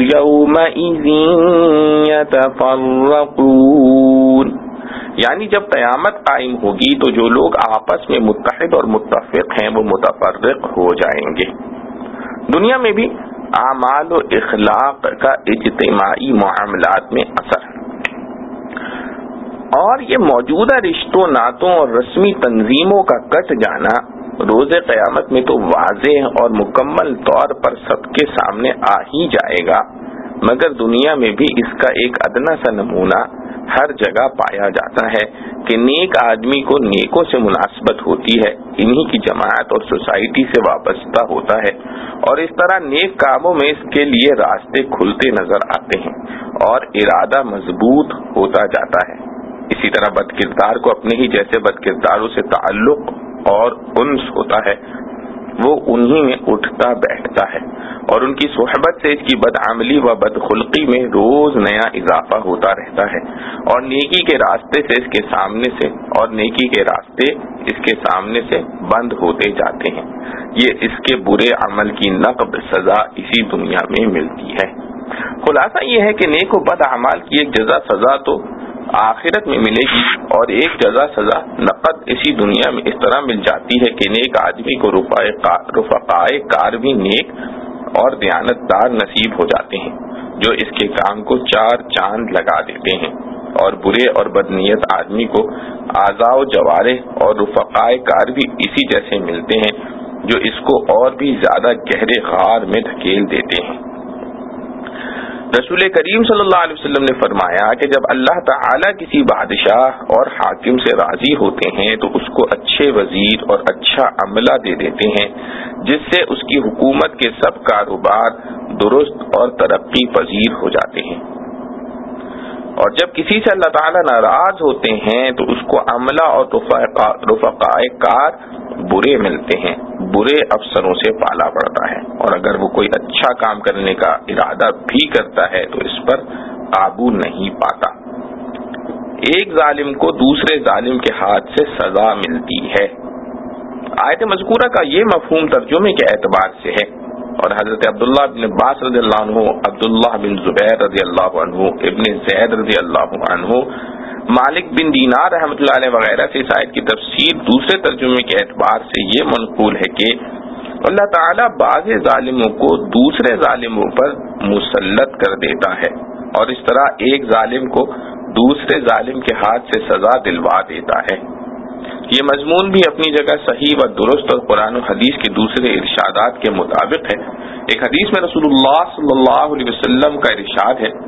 يَوْمَئِذٍ يَتَفَرَّقُونَ، یعنی جب قیامت قائم ہوگی تو جو لوگ آپس میں متحد اور متفق ہیں وہ متفرق ہو جائیں گے۔ دنیا میں بھی اعمال و اخلاق کا اجتماعی معاملات میں اثر۔ اور یہ موجودہ رشتوں، نعتوں اور رسمی تنظیموں کا کٹ جانا روز قیامت میں تو واضح اور مکمل طور پر سب کے سامنے آ ہی جائے گا، مگر دنیا میں بھی اس کا ایک ادنا سا نمونہ ہر جگہ پایا جاتا ہے کہ نیک آدمی کو نیکوں سے مناسبت ہوتی ہے، انہی کی جماعت اور سوسائٹی سے وابستہ ہوتا ہے، اور اس طرح نیک کاموں میں اس کے لیے راستے کھلتے نظر آتے ہیں اور ارادہ مضبوط ہوتا جاتا ہے۔ اسی طرح بد کردار کو اپنے ہی جیسے بد کرداروں سے تعلق اور انس ہوتا ہے، وہ انہی میں اٹھتا بیٹھتا ہے، اور ان کی صحبت سے اس کی بدعملی و بدخلقی میں روز نیا اضافہ ہوتا رہتا ہے، اور نیکی کے راستے سے اس کے سامنے سے اور نیکی کے راستے اس کے سامنے سے بند ہوتے جاتے ہیں۔ یہ اس کے برے عمل کی نقد سزا اسی دنیا میں ملتی ہے۔ خلاصہ یہ ہے کہ نیک و بد اعمال کی ایک جزا سزا تو آخرت میں ملے گی، اور ایک جزا سزا نقد اسی دنیا میں اس طرح مل جاتی ہے کہ نیک آدمی کو رفقائے کار بھی نیک اور دیانتدار نصیب ہو جاتے ہیں، جو اس کے کام کو چار چاند لگا دیتے ہیں، اور برے اور بدنیت آدمی کو اعضاء و جوارح اور رفقائے کار بھی اسی جیسے ملتے ہیں، جو اس کو اور بھی زیادہ گہرے غار میں دھکیل دیتے ہیں۔ رسول کریم صلی اللہ علیہ وسلم نے فرمایا کہ جب اللہ تعالیٰ کسی بادشاہ اور حاکم سے راضی ہوتے ہیں تو اس کو اچھے وزیر اور اچھا عملہ دے دیتے ہیں، جس سے اس کی حکومت کے سب کاروبار درست اور ترقی پذیر ہو جاتے ہیں، اور جب کسی سے اللہ تعالیٰ ناراض ہوتے ہیں تو اس کو عملہ اور رفقائے کار برے ملتے ہیں، برے افسروں سے پالا پڑتا ہے، اور اگر وہ کوئی اچھا کام کرنے کا ارادہ بھی کرتا ہے تو اس پر قابو نہیں پاتا۔ ایک ظالم کو دوسرے ظالم کے ہاتھ سے سزا ملتی ہے۔ آیت مذکورہ کا یہ مفہوم ترجمے کے اعتبار سے ہے، اور حضرت عبداللہ بن عباس رضی اللہ عنہ، عبداللہ بن زبیر رضی اللہ عنہ، ابن زید رضی اللہ عنہ، مالک بن دینار رحمۃ اللہ علیہ وغیرہ سے اس آیت کی تفسیر دوسرے ترجمے کے اعتبار سے یہ منقول ہے کہ اللہ تعالیٰ بعض ظالموں کو دوسرے ظالموں پر مسلط کر دیتا ہے، اور اس طرح ایک ظالم کو دوسرے ظالم کے ہاتھ سے سزا دلوا دیتا ہے۔ یہ مضمون بھی اپنی جگہ صحیح و درست اور قرآن و حدیث کے دوسرے ارشادات کے مطابق ہے۔ ایک حدیث میں رسول اللہ صلی اللہ علیہ وسلم کا ارشاد ہے،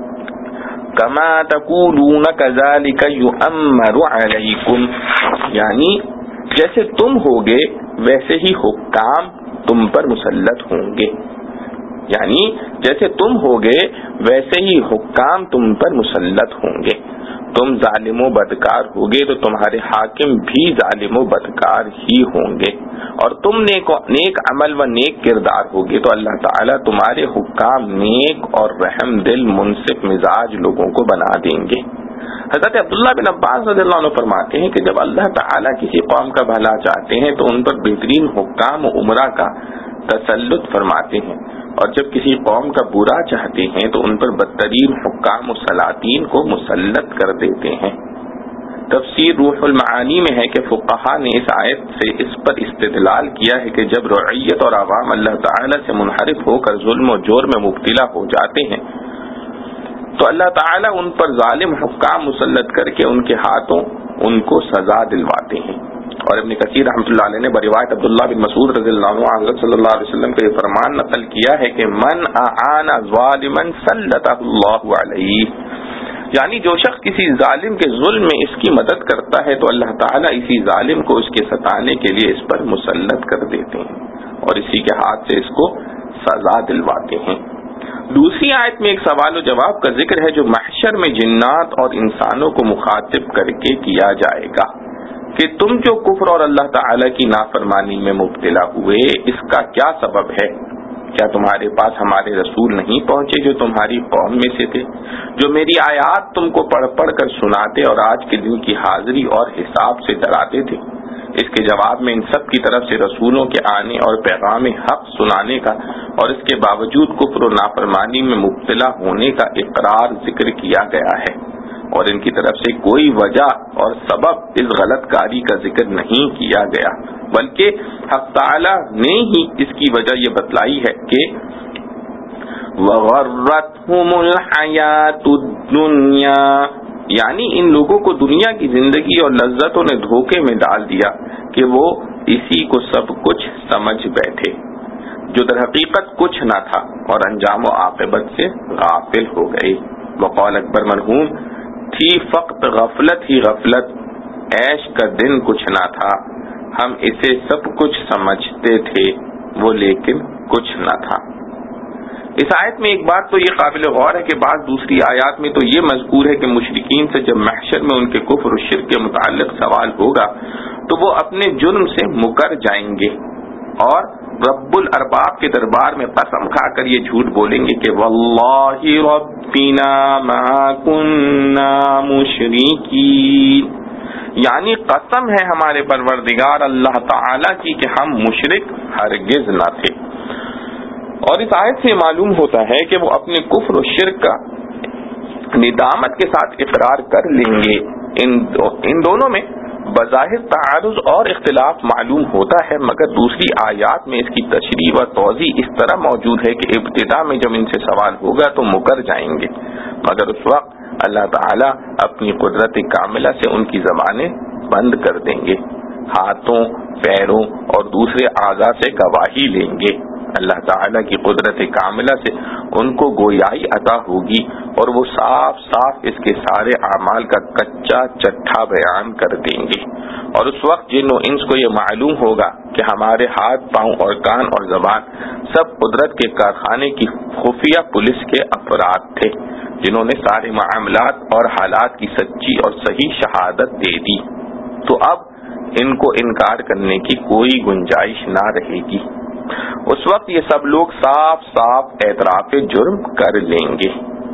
کما تقولون کذالک یؤمر علیکم، یعنی جیسے تم ہوگے ویسے ہی حکام تم پر مسلط ہوں گے، یعنی جیسے تم ہوگے ویسے ہی حکام تم پر مسلط ہوں گے۔ تم ظالم و بدکار ہوگے تو تمہارے حاکم بھی ظالم و بدکار ہی ہوں گے، اور تم نیک عمل و نیک کردار ہوگے تو اللہ تعالیٰ تمہارے حکام نیک اور رحم دل منصف مزاج لوگوں کو بنا دیں گے۔ حضرت عبداللہ بن عباس رضی اللہ عنہ فرماتے ہیں کہ جب اللہ تعالیٰ کسی قوم کا بھلا چاہتے ہیں تو ان پر بہترین حکام و عمرہ کا تسلط فرماتے ہیں، اور جب کسی قوم کا برا چاہتے ہیں تو ان پر بدترین حکام و سلاطین کو مسلط کر دیتے ہیں۔ تفسیر روح المعانی میں ہے کہ فقہا نے اس آیت سے اس پر استدلال کیا ہے کہ جب رعیت اور عوام اللہ تعالیٰ سے منحرف ہو کر ظلم و جور میں مبتلا ہو جاتے ہیں تو اللہ تعالیٰ ان پر ظالم حکام مسلط کر کے ان کے ہاتھوں ان کو سزا دلواتے ہیں۔ اور ابن کثیر رحمۃ اللہ علیہ نے بروایت عبداللہ بن مسعود رضی اللہ عنہ حضرت صلی اللہ علیہ وسلم کا یہ فرمان نقل کیا ہے کہ من اعان ظالما سلطہ اللہ علیہ، یعنی جو شخص کسی ظالم کے ظلم میں اس کی مدد کرتا ہے تو اللہ تعالیٰ اسی ظالم کو اس کے ستانے کے لیے اس پر مسلط کر دیتے ہیں، اور اسی کے ہاتھ سے اس کو سزا دلواتے ہیں۔ دوسری آیت میں ایک سوال و جواب کا ذکر ہے جو محشر میں جنات اور انسانوں کو مخاطب کر کے کیا جائے گا کہ تم جو کفر اور اللہ تعالی کی نافرمانی میں مبتلا ہوئے اس کا کیا سبب ہے؟ کیا تمہارے پاس ہمارے رسول نہیں پہنچے جو تمہاری قوم میں سے تھے، جو میری آیات تم کو پڑھ پڑھ کر سناتے اور آج کے دن کی حاضری اور حساب سے ڈراتے تھے؟ اس کے جواب میں ان سب کی طرف سے رسولوں کے آنے اور پیغام حق سنانے کا اور اس کے باوجود کفر و نافرمانی میں مبتلا ہونے کا اقرار ذکر کیا گیا ہے، اور ان کی طرف سے کوئی وجہ اور سبب اس غلط کاری کا ذکر نہیں کیا گیا، بلکہ حق تعالی نے ہی اس کی وجہ یہ بتلائی ہے کہ وَغَرَّتْهُمُ الْحَيَاةُ الدُّنْيَا، یعنی ان لوگوں کو دنیا کی زندگی اور لذتوں نے دھوکے میں ڈال دیا کہ وہ اسی کو سب کچھ سمجھ بیٹھے، جو در حقیقت کچھ نہ تھا، اور انجام و عاقبت سے غافل ہو گئے۔ وقال اکبر مرحوم، تھی فقط غفلت ہی غفلت، عیش کا دن کچھ نہ تھا، ہم اسے سب کچھ سمجھتے تھے، وہ لیکن کچھ نہ تھا۔ اس آیت میں ایک بات تو یہ قابل غور ہے کہ بعض دوسری آیات میں تو یہ مذکور ہے کہ مشرکین سے جب محشر میں ان کے کفر و شرک کے متعلق سوال ہوگا تو وہ اپنے جرم سے مکر جائیں گے اور رب الارباب کے دربار میں قسم کھا کر یہ جھوٹ بولیں گے کہ واللہ ربنا ما کننا مشرکین، یعنی قسم ہے ہمارے پروردگار اللہ تعالی کی کہ ہم مشرک ہرگز نہ تھے۔ اور اس آیت سے معلوم ہوتا ہے کہ وہ اپنے کفر و شرک کا ندامت کے ساتھ اقرار کر لیں گے۔ ان دونوں میں بظاہر تعارض اور اختلاف معلوم ہوتا ہے، مگر دوسری آیات میں اس کی تشریح و توضیح اس طرح موجود ہے کہ ابتدا میں جب ان سے سوال ہوگا تو مکر جائیں گے، مگر اس وقت اللہ تعالی اپنی قدرت کاملہ سے ان کی زبانیں بند کر دیں گے، ہاتھوں، پیروں اور دوسرے اعضاء سے گواہی لیں گے۔ اللہ تعالیٰ کی قدرت کاملہ سے ان کو گویائی عطا ہوگی اور وہ صاف صاف اس کے سارے اعمال کا کچا چٹھا بیان کر دیں گے، اور اس وقت جن و انس کو یہ معلوم ہوگا کہ ہمارے ہاتھ، پاؤں اور کان اور زبان سب قدرت کے کارخانے کی خفیہ پولیس کے افراد تھے جنہوں نے سارے معاملات اور حالات کی سچی اور صحیح شہادت دے دی، تو اب ان کو انکار کرنے کی کوئی گنجائش نہ رہے گی۔ اس وقت یہ سب لوگ صاف صاف اعتراف جرم کر لیں گے۔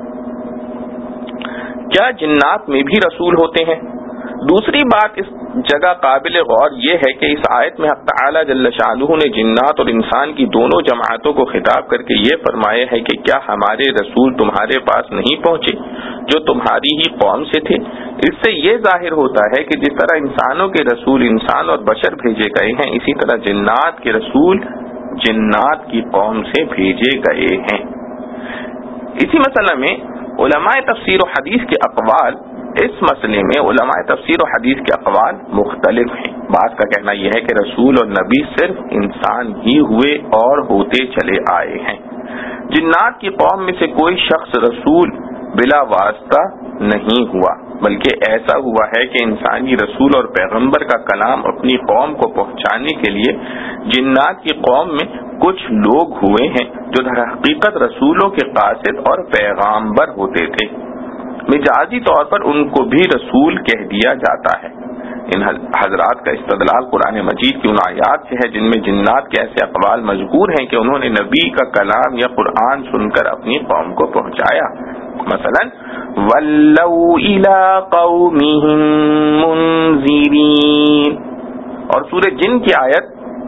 کیا جنات میں بھی رسول ہوتے ہیں؟ دوسری بات اس جگہ قابل غور یہ ہے کہ اس آیت میں حق تعالی جل شانہ نے جنات اور انسان کی دونوں جماعتوں کو خطاب کر کے یہ فرمایا ہے کہ کیا ہمارے رسول تمہارے پاس نہیں پہنچے جو تمہاری ہی قوم سے تھے؟ اس سے یہ ظاہر ہوتا ہے کہ جس طرح انسانوں کے رسول انسان اور بشر بھیجے گئے ہیں، اسی طرح جنات کے رسول جنات کی قوم سے بھیجے گئے ہیں۔ اسی مسئلہ میں علماء تفسیر و حدیث کے اقوال، اس مسئلے میں علماء تفسیر و حدیث کے اقوال مختلف ہیں۔ بعض کا کہنا یہ ہے کہ رسول اور نبی صرف انسان ہی ہوئے اور ہوتے چلے آئے ہیں، جنات کی قوم میں سے کوئی شخص رسول بلا واسطہ نہیں ہوا، بلکہ ایسا ہوا ہے کہ انسانی رسول اور پیغمبر کا کلام اپنی قوم کو پہنچانے کے لیے جنات کی قوم میں کچھ لوگ ہوئے ہیں جو در حقیقت رسولوں کے قاصد اور پیغامبر ہوتے تھے۔ مجازی طور پر ان کو بھی رسول کہہ دیا جاتا ہے۔ ان حضرات کا استدلال قرآن مجید کی ان آیات سے ہے جن میں جنات کے ایسے اقوال مذکور ہیں کہ انہوں نے نبی کا کلام یا قرآن سن کر اپنی قوم کو پہنچایا۔ مثلا وَلَّوْا إِلَىٰ قَوْمِهِم مُنذِرِينَ، اور سورہ جن کی آیت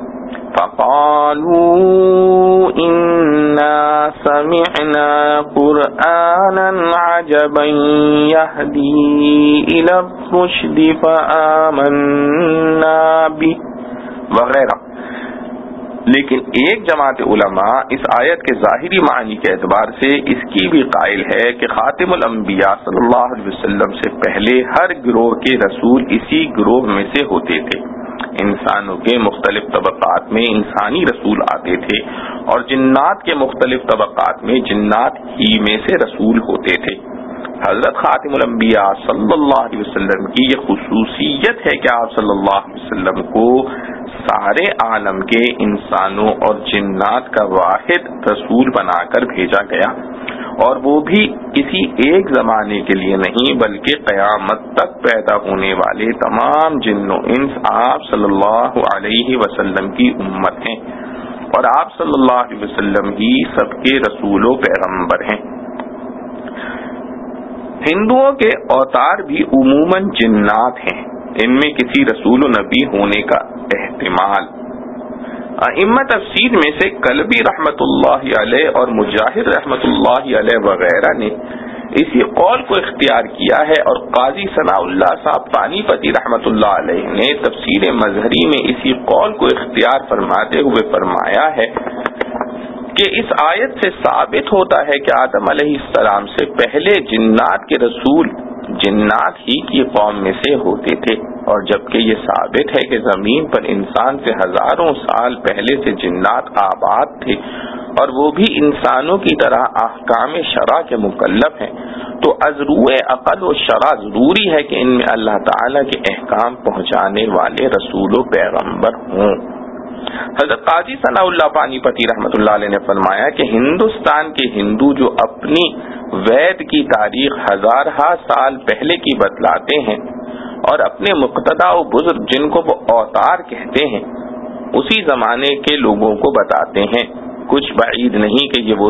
فَقَالُوا إِنَّا سَمِعْنَا قُرْآنًا عَجَبًا يَهْدِي إِلَى الرُّشْدِ فَآمَنَّا بِهِ وغیرہ۔ لیکن ایک جماعت علماء اس آیت کے ظاہری معنی کے اعتبار سے اس کی بھی قائل ہے کہ خاتم الانبیاء صلی اللہ علیہ وسلم سے پہلے ہر گروہ کے رسول اسی گروہ میں سے ہوتے تھے۔ انسانوں کے مختلف طبقات میں انسانی رسول آتے تھے اور جنات کے مختلف طبقات میں جنات ہی میں سے رسول ہوتے تھے۔ حضرت خاتم الانبیاء صلی اللہ علیہ وسلم کی یہ خصوصیت ہے کہ آپ صلی اللہ علیہ وسلم کو سارے عالم کے انسانوں اور جنات کا واحد رسول بنا کر بھیجا گیا، اور وہ بھی کسی ایک زمانے کے لیے نہیں بلکہ قیامت تک پیدا ہونے والے تمام جن و انس آپ صلی اللہ علیہ وسلم کی امت ہیں، اور آپ صلی اللہ علیہ وسلم ہی سب کے رسول و پیغمبر ہیں۔ ہندوؤں کے اوتار بھی عموماً جنات ہیں، ان میں کسی رسول و نبی ہونے کا احتمال۔ ائمہ تفسیر میں سے کلبی رحمت اللہ علیہ اور مجاہد رحمت اللہ علیہ وغیرہ نے اسی قول کو اختیار کیا ہے، اور قاضی ثناء اللہ صاحب پانی پتی رحمت اللہ علیہ نے تفسیر مظہری میں اسی قول کو اختیار فرماتے ہوئے فرمایا ہے کہ اس آیت سے ثابت ہوتا ہے کہ آدم علیہ السلام سے پہلے جنات کے رسول جنات ہی کی قوم میں سے ہوتے تھے، اور جبکہ یہ ثابت ہے کہ زمین پر انسان سے ہزاروں سال پہلے سے جنات آباد تھے اور وہ بھی انسانوں کی طرح احکام شرع کے مکلف ہیں، تو از روئے عقل و شرع ضروری ہے کہ ان میں اللہ تعالی کے احکام پہنچانے والے رسول و پیغمبر ہوں۔ حضرت قاضی ثناء اللہ پانی پتی رحمۃ اللہ علیہ نے فرمایا کہ ہندوستان کے ہندو جو اپنی وید کی تاریخ ہزارہا سال پہلے کی بتلاتے ہیں اور اپنے مقتدی و بزرگ جن کو وہ اوتار کہتے ہیں اسی زمانے کے لوگوں کو بتاتے ہیں، کچھ بعید نہیں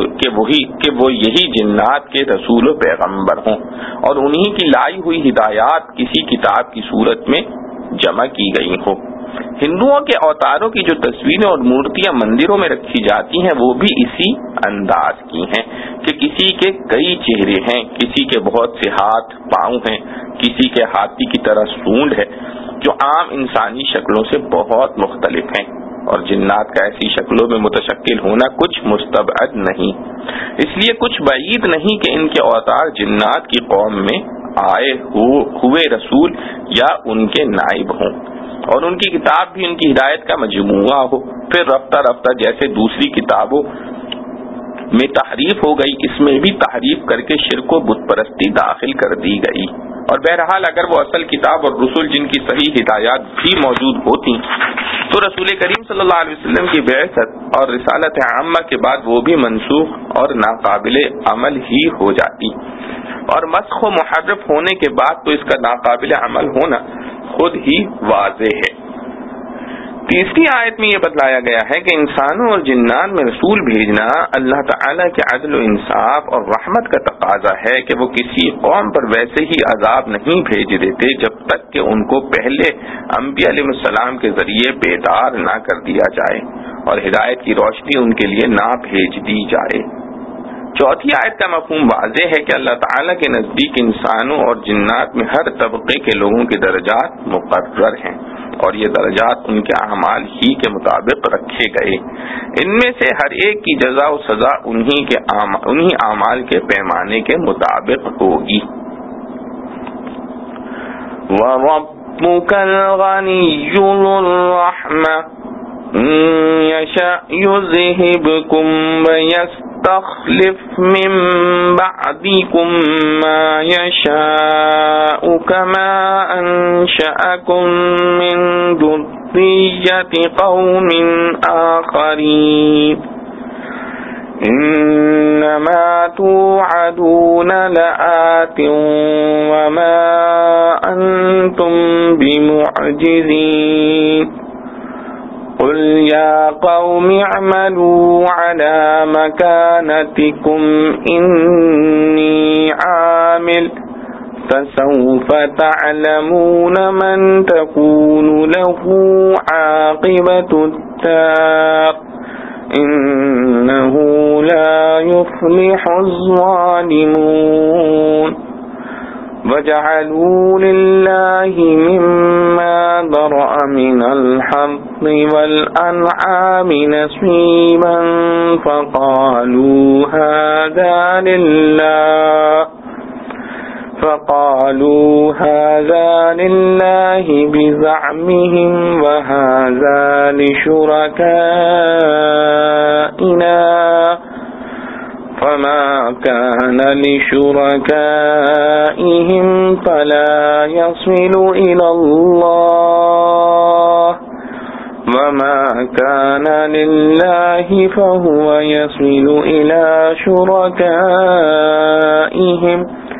کہ وہ یہی جنات کے رسول و پیغمبر ہوں اور انہی کی لائی ہوئی ہدایات کسی کتاب کی صورت میں جمع کی گئی ہوں۔ ہندوؤں کے اوتاروں کی جو تصویریں اور مورتیاں مندروں میں رکھی جاتی ہیں وہ بھی اسی انداز کی ہیں کہ کسی کے کئی چہرے ہیں، کسی کے بہت سے ہاتھ پاؤں ہیں، کسی کے ہاتھی کی طرح سونڈ ہے، جو عام انسانی شکلوں سے بہت مختلف ہیں، اور جنات کا ایسی شکلوں میں متشکل ہونا کچھ مستبعد نہیں، اس لیے کچھ بعید نہیں کہ ان کے اوتار جنات کی قوم میں آئے ہوئے رسول یا ان کے نائب ہوں، اور ان کی کتاب بھی ان کی ہدایت کا مجموعہ ہو۔ پھر رفتہ رفتہ جیسے دوسری کتابوں میں تحریف ہو گئی، اس میں بھی تحریف کر کے شرک و بت پرستی داخل کر دی گئی، اور بہرحال اگر وہ اصل کتاب اور رسول جن کی صحیح ہدایات بھی موجود ہوتی تو رسول کریم صلی اللہ علیہ وسلم کی بعثت اور رسالت عامہ کے بعد وہ بھی منسوخ اور ناقابل عمل ہی ہو جاتی، اور مسخ و محرف ہونے کے بعد تو اس کا ناقابل عمل ہونا خود ہی واضح ہے۔ تیسری آیت میں یہ بتلایا گیا ہے کہ انسانوں اور جنات میں رسول بھیجنا اللہ تعالیٰ کے عدل و انصاف اور رحمت کا تقاضا ہے کہ وہ کسی قوم پر ویسے ہی عذاب نہیں بھیج دیتے جب تک کہ ان کو پہلے انبیاء علیہ السلام کے ذریعے بیدار نہ کر دیا جائے اور ہدایت کی روشنی ان کے لیے نہ بھیج دی جائے۔ چوتھی آیت کا مفہوم واضح ہے کہ اللہ تعالیٰ کے نزدیک انسانوں اور جنات میں ہر طبقے کے لوگوں کے درجات مقرر ہیں، اور یہ درجات ان کے اعمال ہی کے مطابق رکھے گئے، ان میں سے ہر ایک کی جزا و سزا انہی اعمال کے پیمانے کے مطابق ہوگی۔ وَرَبُّكَ الْغَنِيُّ ذُو الرَّحْمَةِ إِن يَشَأْ يُذْهِبْكُمْ وَيَسْتَخْلِفْ مِن بَعْدِكُم مَّا يَشَاءُ كَمَا أَنشَأَكُم مِّن ذُرِّيَّةِ قَوْمٍ آخَرِينَ إِنَّمَا تُوعَدُونَ لَآتٍ وَمَا أَنتُم بِمُعْجِزِينَ قُلْ يَا قَوْمِ اعْمَلُوا عَلَى مَكَانَتِكُمْ إِنِّي عَامِلٌ فَسَوْفَ تَعْلَمُونَ مَنْ تَكُونُ لَهُ عَاقِبَةُ الدَّارِ إِنَّهُ لَا يُفْلِحُ الظَّالِمُونَ وَجَعَلُوا لِلَّهِ مِمَّا ذَرَأَ مِنَ الْحَرْثِ وَالْأَنْعَامِ نَصِيبًا فَقَالُوا هَذَا لِلَّهِ بِزَعْمِهِمْ وَهَذَا لِشُرَكَائِنَا فَمَا كَانَ لِشُرَكَائِهِمْ فَلَا يَصِلُ إِلَى اللَّهِ وَمَا كَانَ لِلَّهِ فَهُوَ يَصِلُ إِلَى شُرَكَائِهِمْ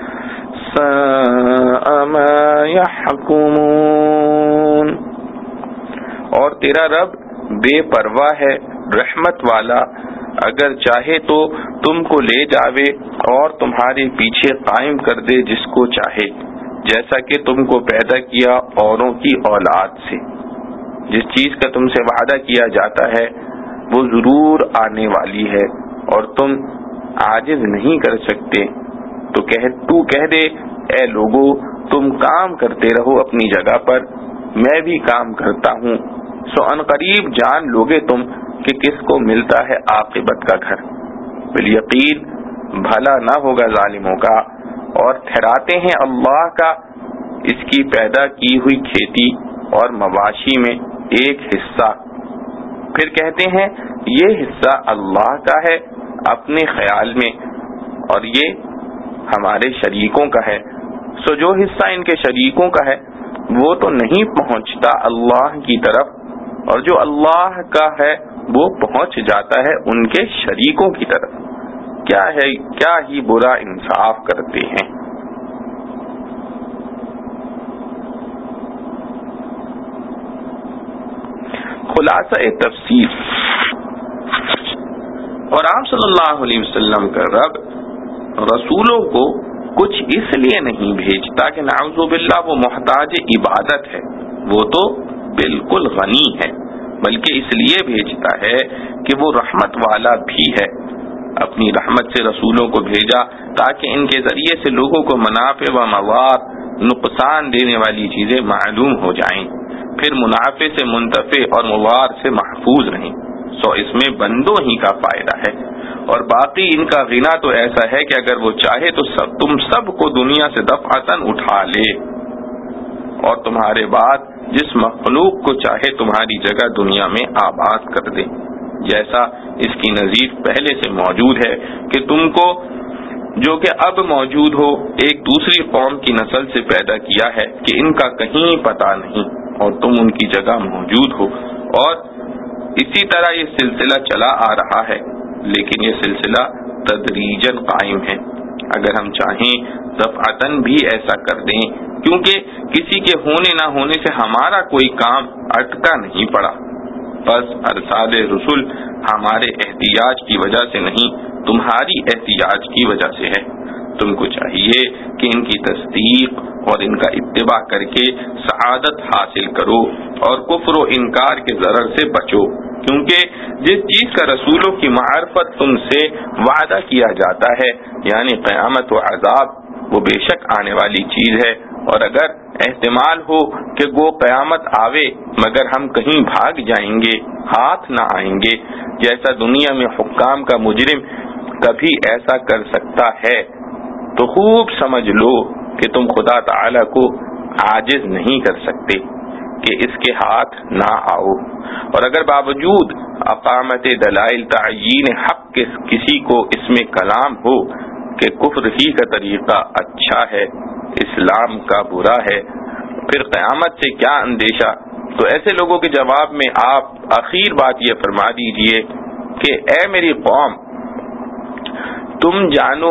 سَاءَ مَا يَحْكُمُونَ۔ اور تیرا رب بے پرواہ ہے، رحمت والا، اگر چاہے تو تم کو لے جاوے اور تمہارے پیچھے قائم کر دے جس کو چاہے، جیسا کہ تم کو پیدا کیا اوروں کی اولاد سے۔ جس چیز کا تم سے وعدہ کیا جاتا ہے وہ ضرور آنے والی ہے اور تم عاجز نہیں کر سکتے، تو کہہ دے اے لوگو تم کام کرتے رہو اپنی جگہ پر، میں بھی کام کرتا ہوں، سو ان قریب جان لوگے تم کہ کس کو ملتا ہے عاقبت کا گھر۔ بالیقین بھلا نہ ہوگا ظالموں کا اور ٹھہراتے ہیں اللہ کا اس کی پیدا کی ہوئی کھیتی اور مواشی میں ایک حصہ، پھر کہتے ہیں یہ حصہ اللہ کا ہے اپنے خیال میں اور یہ ہمارے شریکوں کا ہے، سو جو حصہ ان کے شریکوں کا ہے وہ تو نہیں پہنچتا اللہ کی طرف، اور جو اللہ کا ہے وہ پہنچ جاتا ہے ان کے شریکوں کی طرف۔ کیا ہی برا انصاف کرتے ہیں۔ خلاصہ تفسیر، اور آپ صلی اللہ علیہ وسلم کا رب رسولوں کو کچھ اس لیے نہیں بھیجتا کہ نعوذ باللہ وہ محتاج عبادت ہے، وہ تو بالکل غنی ہے، بلکہ اس لیے بھیجتا ہے کہ وہ رحمت والا بھی ہے۔ اپنی رحمت سے رسولوں کو بھیجا تاکہ ان کے ذریعے سے لوگوں کو منافع و مضار، نقصان دینے والی چیزیں معلوم ہو جائیں، پھر منافع سے منتفع اور مضار سے محفوظ رہیں، سو اس میں بندوں ہی کا فائدہ ہے، اور باقی ان کا غنا تو ایسا ہے کہ اگر وہ چاہے تو تم سب کو دنیا سے دفعتاً اٹھا لے، اور تمہارے بعد جس مخلوق کو چاہے تمہاری جگہ دنیا میں آباد کر دے، جیسا اس کی نظیر پہلے سے موجود ہے کہ تم کو جو کہ اب موجود ہو ایک دوسری قوم کی نسل سے پیدا کیا ہے کہ ان کا کہیں پتہ نہیں اور تم ان کی جگہ موجود ہو، اور اسی طرح یہ سلسلہ چلا آ رہا ہے، لیکن یہ سلسلہ تدریجاً قائم ہے، اگر ہم چاہیں دفعتاً بھی ایسا کر دیں، کیونکہ کسی کے ہونے نہ ہونے سے ہمارا کوئی کام اٹکا نہیں پڑا، بس ارسال رسول ہمارے احتیاج کی وجہ سے نہیں، تمہاری احتیاج کی وجہ سے ہے۔ تم کو چاہیے کہ ان کی تصدیق اور ان کا اتباع کر کے سعادت حاصل کرو اور کفر و انکار کے ضرر سے بچو، کیونکہ جس چیز کا رسولوں کی معرفت تم سے وعدہ کیا جاتا ہے یعنی قیامت و عذاب، وہ بے شک آنے والی چیز ہے، اور اگر احتمال ہو کہ وہ قیامت آوے مگر ہم کہیں بھاگ جائیں گے، ہاتھ نہ آئیں گے، جیسا دنیا میں حکام کا مجرم کبھی ایسا کر سکتا ہے، تو خوب سمجھ لو کہ تم خدا تعالی کو عاجز نہیں کر سکتے کہ اس کے ہاتھ نہ آؤ، اور اگر باوجود اقامت دلائل تعیین حق کے کسی کو اس میں کلام ہو کہ کفر ہی کا طریقہ اچھا ہے، اسلام کا برا ہے، پھر قیامت سے کیا اندیشہ، تو ایسے لوگوں کے جواب میں آپ اخیر بات یہ فرما دیجئے کہ اے میری قوم، تم جانو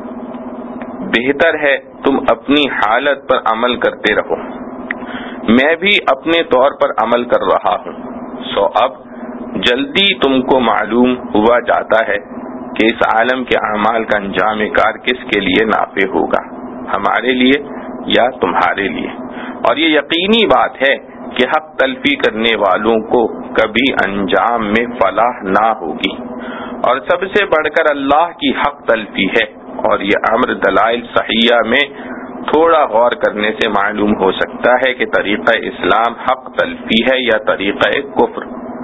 بہتر ہے تم اپنی حالت پر عمل کرتے رہو، میں بھی اپنے طور پر عمل کر رہا ہوں، سو اب جلدی تم کو معلوم ہوا جاتا ہے کہ اس عالم کے اعمال کا انجام کار کس کے لیے نافع ہوگا، ہمارے لیے یا تمہارے لیے، اور یہ یقینی بات ہے کہ حق تلفی کرنے والوں کو کبھی انجام میں فلاح نہ ہوگی، اور سب سے بڑھ کر اللہ کی حق تلفی ہے، اور یہ امر دلائل صحیحہ میں تھوڑا غور کرنے سے معلوم ہو سکتا ہے کہ طریقہ اسلام حق تلفی ہے یا طریقہ کفر،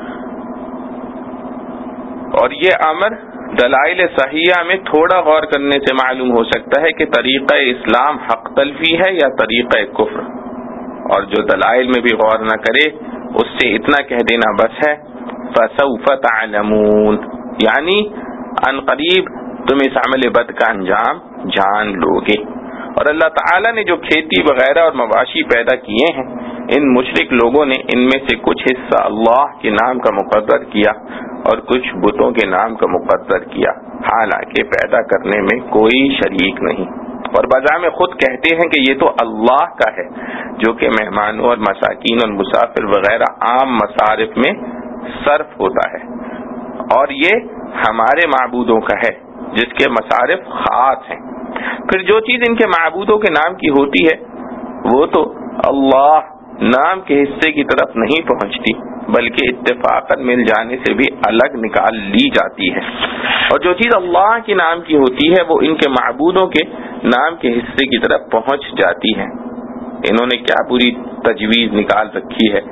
اور یہ امر دلائل صحیحہ میں تھوڑا غور کرنے سے معلوم ہو سکتا ہے کہ طریقہ اسلام حق تلفی ہے یا طریقہ کفر، اور جو دلائل میں بھی غور نہ کرے اس سے اتنا کہہ دینا بس ہے فسوف تعلمون، یعنی ان قریب تم اس عمل بد کا انجام جان لو گے۔ اور اللہ تعالیٰ نے جو کھیتی وغیرہ اور مواشی پیدا کیے ہیں، ان مشرک لوگوں نے ان میں سے کچھ حصہ اللہ کے نام کا مقرر کیا اور کچھ بتوں کے نام کا مقرر کیا، حالانکہ پیدا کرنے میں کوئی شریک نہیں، اور بجائے خود کہتے ہیں کہ یہ تو اللہ کا ہے، جو کہ مہمانوں اور مساکین اور مسافر وغیرہ عام مصارف میں صرف ہوتا ہے، اور یہ ہمارے معبودوں کا ہے جس کے مصارف خاص ہیں۔ پھر جو چیز ان کے معبودوں کے نام کی ہوتی ہے وہ تو اللہ نام کے حصے کی طرف نہیں پہنچتی، بلکہ اتفاقاً مل جانے سے بھی الگ نکال لی جاتی ہے، اور جو چیز اللہ کے نام کی ہوتی ہے وہ ان کے معبودوں کے نام کے حصے کی طرف پہنچ جاتی ہے۔ انہوں نے کیا بری تجویز نکال رکھی ہے،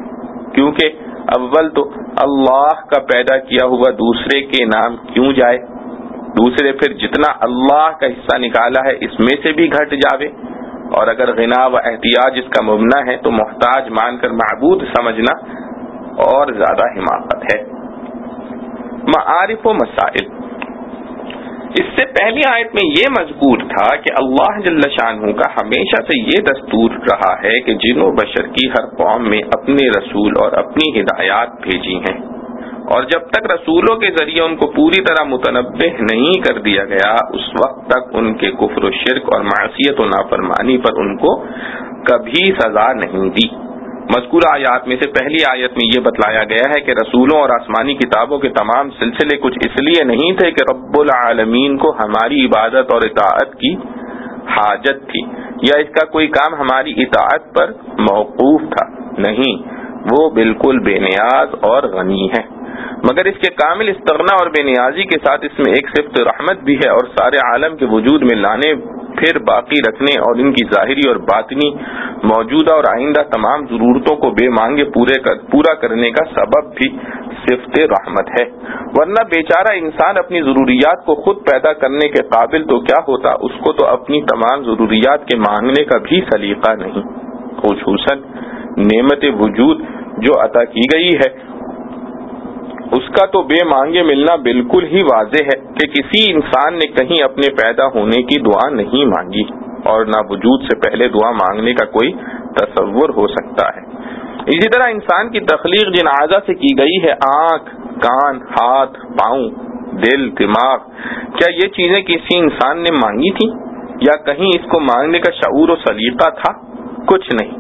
کیونکہ اول تو اللہ کا پیدا کیا ہوا دوسرے کے نام کیوں جائے، دوسرے پھر جتنا اللہ کا حصہ نکالا ہے اس میں سے بھی گھٹ جاوے، اور اگر غنا و احتیاج اس کا ممنع ہے تو محتاج مان کر معبود سمجھنا اور زیادہ حماقت ہے۔ معارف و مسائل، اس سے پہلی آیت میں یہ مذکور تھا کہ اللہ جل شانہ کا ہمیشہ سے یہ دستور رہا ہے کہ جن و بشر کی ہر قوم میں اپنے رسول اور اپنی ہدایات بھیجی ہیں، اور جب تک رسولوں کے ذریعے ان کو پوری طرح متنبہ نہیں کر دیا گیا اس وقت تک ان کے کفر و شرک اور معصیت و نافرمانی پر ان کو کبھی سزا نہیں دی۔ مذکورہ آیات میں سے پہلی آیت میں یہ بتلایا گیا ہے کہ رسولوں اور آسمانی کتابوں کے تمام سلسلے کچھ اس لیے نہیں تھے کہ رب العالمین کو ہماری عبادت اور اطاعت کی حاجت تھی یا اس کا کوئی کام ہماری اطاعت پر موقوف تھا، نہیں، وہ بالکل بے نیاز اور غنی ہے، مگر اس کے کامل استغنا اور بے نیازی کے ساتھ اس میں ایک صفت رحمت بھی ہے، اور سارے عالم کے وجود میں لانے پھر باقی رکھنے اور ان کی ظاہری اور باطنی موجودہ اور آئندہ تمام ضرورتوں کو بے مانگے پورا کرنے کا سبب بھی صفت رحمت ہے، ورنہ بیچارہ انسان اپنی ضروریات کو خود پیدا کرنے کے قابل تو کیا ہوتا، اس کو تو اپنی تمام ضروریات کے مانگنے کا بھی سلیقہ نہیں، خصوصاً نعمت وجود جو عطا کی گئی ہے اس کا تو بے مانگے ملنا بالکل ہی واضح ہے کہ کسی انسان نے کہیں اپنے پیدا ہونے کی دعا نہیں مانگی، اور نہ وجود سے پہلے دعا مانگنے کا کوئی تصور ہو سکتا ہے۔ اسی طرح انسان کی تخلیق جن اعضاء سے کی گئی ہے، آنکھ، کان، ہاتھ، پاؤں، دل، دماغ، کیا یہ چیزیں کسی انسان نے مانگی تھی یا کہیں اس کو مانگنے کا شعور و سلیقہ تھا؟ کچھ نہیں۔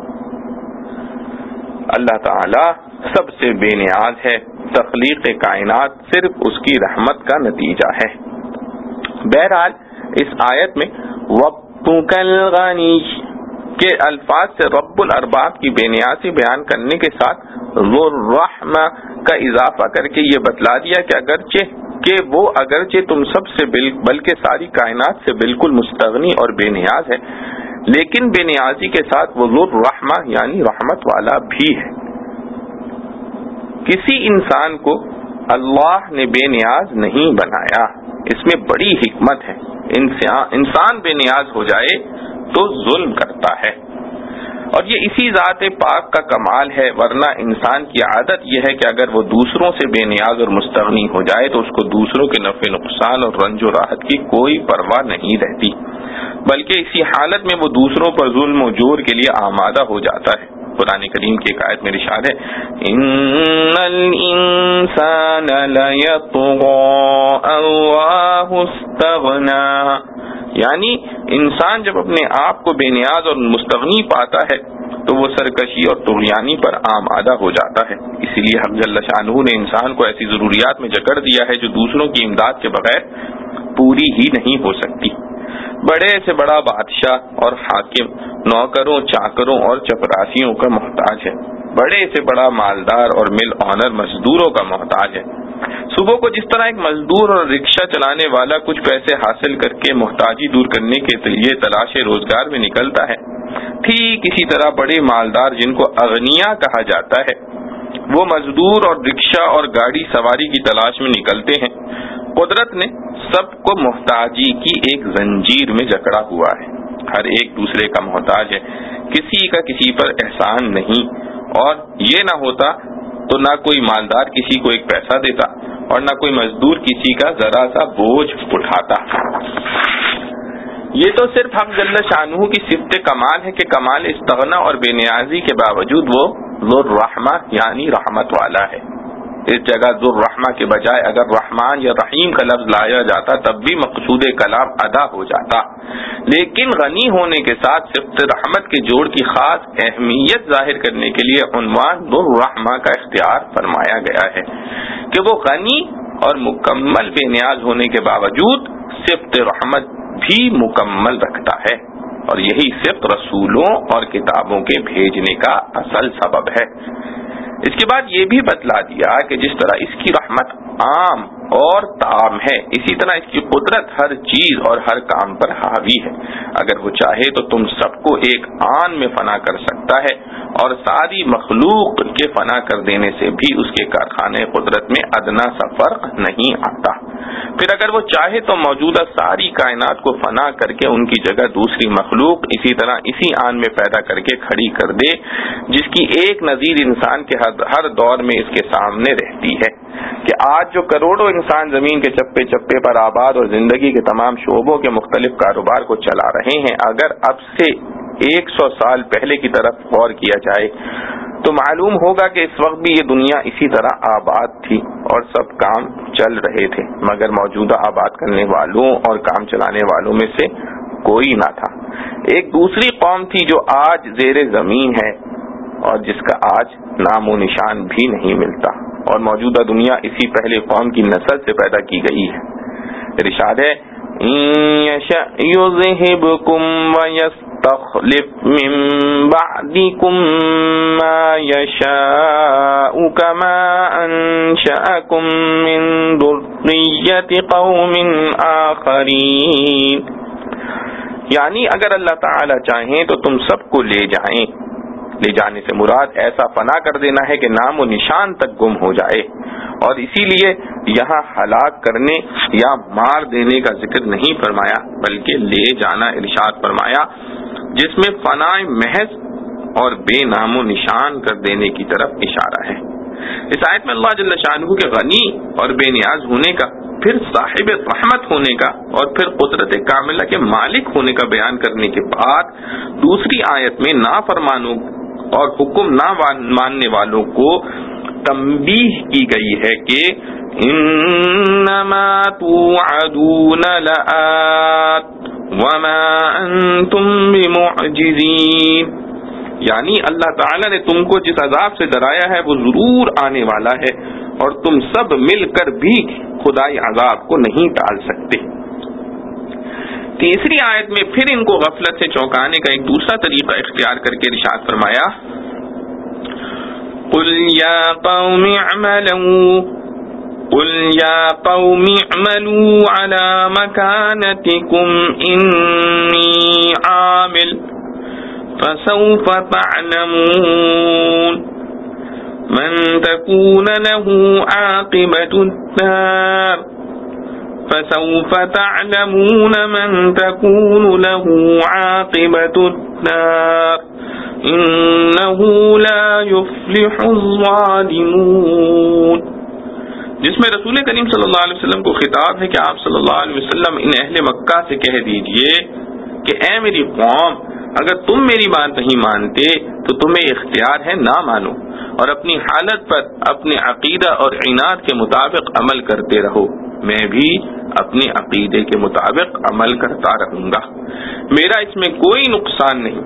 اللہ تعالی سب سے بے نیاز ہے، تخلیق کائنات صرف اس کی رحمت کا نتیجہ ہے۔ بہرحال اس آیت میں وَرَبُّكَ الْغَنِيُّ کے الفاظ سے رب الارباب کی بے نیازی بیان کرنے کے ساتھ ذو الرحمہ کا اضافہ کر کے یہ بتلا دیا کہ وہ اگرچہ تم سب سے بلکہ ساری کائنات سے بالکل مستغنی اور بے نیاز ہے، لیکن بے نیازی کے ساتھ وہ ذو الرحمہ یعنی رحمت والا بھی ہے۔ کسی انسان کو اللہ نے بے نیاز نہیں بنایا، اس میں بڑی حکمت ہے۔ انسان بے نیاز ہو جائے تو ظلم کرتا ہے، اور یہ اسی ذات پاک کا کمال ہے، ورنہ انسان کی عادت یہ ہے کہ اگر وہ دوسروں سے بے نیاز اور مستغنی ہو جائے تو اس کو دوسروں کے نفع نقصان اور رنج و راحت کی کوئی پرواہ نہیں رہتی، بلکہ اسی حالت میں وہ دوسروں پر ظلم و جور کے لیے آمادہ ہو جاتا ہے۔ قرآن کریم کی ایک آیت میں ارشاد ہے، ان الانسان لیطغی ان رآہ استغنی، یعنی انسان جب اپنے آپ کو بے نیاز اور مستغنی پاتا ہے تو وہ سرکشی اور طغیانی پر آمادہ ہو جاتا ہے۔ اسی لیے حق جل شانہ نے انسان کو ایسی ضروریات میں جکڑ دیا ہے جو دوسروں کی امداد کے بغیر پوری ہی نہیں ہو سکتی۔ بڑے سے بڑا بادشاہ اور حاکم نوکروں، چاکروں اور چپراسیوں کا محتاج ہے، بڑے سے بڑا مالدار اور مل آنر مزدوروں کا محتاج ہے۔ صبح کو جس طرح ایک مزدور اور رکشہ چلانے والا کچھ پیسے حاصل کر کے محتاجی دور کرنے کے لیے تلاش روزگار میں نکلتا ہے، ٹھیک اسی طرح بڑے مالدار جن کو اغنیا کہا جاتا ہے وہ مزدور اور رکشہ اور گاڑی سواری کی تلاش میں نکلتے ہیں۔ قدرت نے سب کو محتاجی کی ایک زنجیر میں جکڑا ہوا ہے، ہر ایک دوسرے کا محتاج ہے، کسی کا کسی پر احسان نہیں، اور یہ نہ ہوتا تو نہ کوئی مالدار کسی کو ایک پیسہ دیتا اور نہ کوئی مزدور کسی کا ذرا سا بوجھ اٹھاتا۔ یہ تو صرف حق جل شانہ کی صفت کمال ہے کہ کمال استغنا اور بے نیازی کے باوجود وہ ذو الرحمہ یعنی رحمت والا ہے۔ اس جگہ ذو الرحمہ کے بجائے اگر رحمان یا رحیم کا لفظ لایا جاتا تب بھی مقصود کلام ادا ہو جاتا، لیکن غنی ہونے کے ساتھ صفت رحمت کے جوڑ کی خاص اہمیت ظاہر کرنے کے لیے عنوان ذو الرحمہ کا اختیار فرمایا گیا ہے کہ وہ غنی اور مکمل بے نیاز ہونے کے باوجود صفت رحمت بھی مکمل رکھتا ہے، اور یہی صفت رسولوں اور کتابوں کے بھیجنے کا اصل سبب ہے۔ اس کے بعد یہ بھی بتلا دیا کہ جس طرح اس کی رحمت عام اور تام ہے، اسی طرح اس کی قدرت ہر چیز اور ہر کام پر حاوی ہے۔ اگر وہ چاہے تو تم سب کو ایک آن میں فنا کر سکتا ہے، اور ساری مخلوق کے فنا کر دینے سے بھی اس کے کارخانے قدرت میں ادنا سا فرق نہیں آتا۔ پھر اگر وہ چاہے تو موجودہ ساری کائنات کو فنا کر کے ان کی جگہ دوسری مخلوق اسی طرح اسی آن میں پیدا کر کے کھڑی کر دے جس کی ایک نظیر انسان کے ہر دور میں اس کے سامنے رہتی ہے کہ آج جو کروڑوں انسان زمین کے چپے چپے پر آباد اور زندگی کے تمام شعبوں کے مختلف کاروبار کو چلا رہے ہیں، اگر اب سے 100 سال پہلے کی طرف غور کیا جائے تو معلوم ہوگا کہ اس وقت بھی یہ دنیا اسی طرح آباد تھی اور سب کام چل رہے تھے، مگر موجودہ آباد کرنے والوں اور کام چلانے والوں میں سے کوئی نہ تھا۔ ایک دوسری قوم تھی جو آج زیر زمین ہے اور جس کا آج نام و نشان بھی نہیں ملتا، اور موجودہ دنیا اسی پہلے قوم کی نسل سے پیدا کی گئی ہے۔ ارشاد ہے يُذْهِبْكُمْ وَيَسْتَخْلِفْ مِنْ بَعْدِكُمْ مَا يَشَاءُ كَمَا أَنْشَأَكُمْ مِنْ ذُرِّيَّةِ قَوْمٍ آخَرِينَ، یعنی اگر اللہ تعالی چاہیں تو تم سب کو لے جائیں۔ لے جانے سے مراد ایسا فنا کر دینا ہے کہ نام و نشان تک گم ہو جائے، اور اسی لیے یہاں ہلاک کرنے یا مار دینے کا ذکر نہیں فرمایا بلکہ لے جانا ارشاد فرمایا، جس میں فنائے محض اور بے نام و نشان کر دینے کی طرف اشارہ ہے۔ اس آیت میں اللہ جل شانہ کے غنی اور بے نیاز ہونے کا، پھر صاحب رحمت ہونے کا، اور پھر قدرت کاملہ کے مالک ہونے کا بیان کرنے کے بعد دوسری آیت میں نافرمانوں اور حکم نہ ماننے والوں کو تنبیہ کی گئی ہے کہ انما توعدون لآت وما انتم بمعجزین، یعنی اللہ تعالی نے تم کو جس عذاب سے ڈرایا ہے وہ ضرور آنے والا ہے اور تم سب مل کر بھی خدائی عذاب کو نہیں ٹال سکتے۔ تیسری آیت میں پھر ان کو غفلت سے چونکانے کا ایک دوسرا طریقہ اختیار کر کے ارشاد فرمایا قُلْ يَا قَوْمِ اعْمَلُوا عَلَى مَكَانَتِكُمْ إِنِّي عَامِلٌ فَسَوْفَ تَعْلَمُونَ مَنْ تَكُونُ لَهُ عَاقِبَةُ الدَّارِ فَسَوْفَ تَعْلَمُونَ مَنْ تَكُونُ لَهُ عَاقِبَةُ الدَّارِ إِنَّهُ لَا يُفْلِحُ الظَّالِمُونَ، جس میں رسول کریم صلی اللہ علیہ وسلم کو خطاب ہے کہ آپ صلی اللہ علیہ وسلم ان اہل مکہ سے کہہ دیجئے کہ اے میری قوم، اگر تم میری بات نہیں مانتے تو تمہیں اختیار ہے نہ مانو، اور اپنی حالت پر اپنے عقیدہ اور عناد کے مطابق عمل کرتے رہو، میں بھی اپنے عقیدے کے مطابق عمل کرتا رہوں گا، میرا اس میں کوئی نقصان نہیں،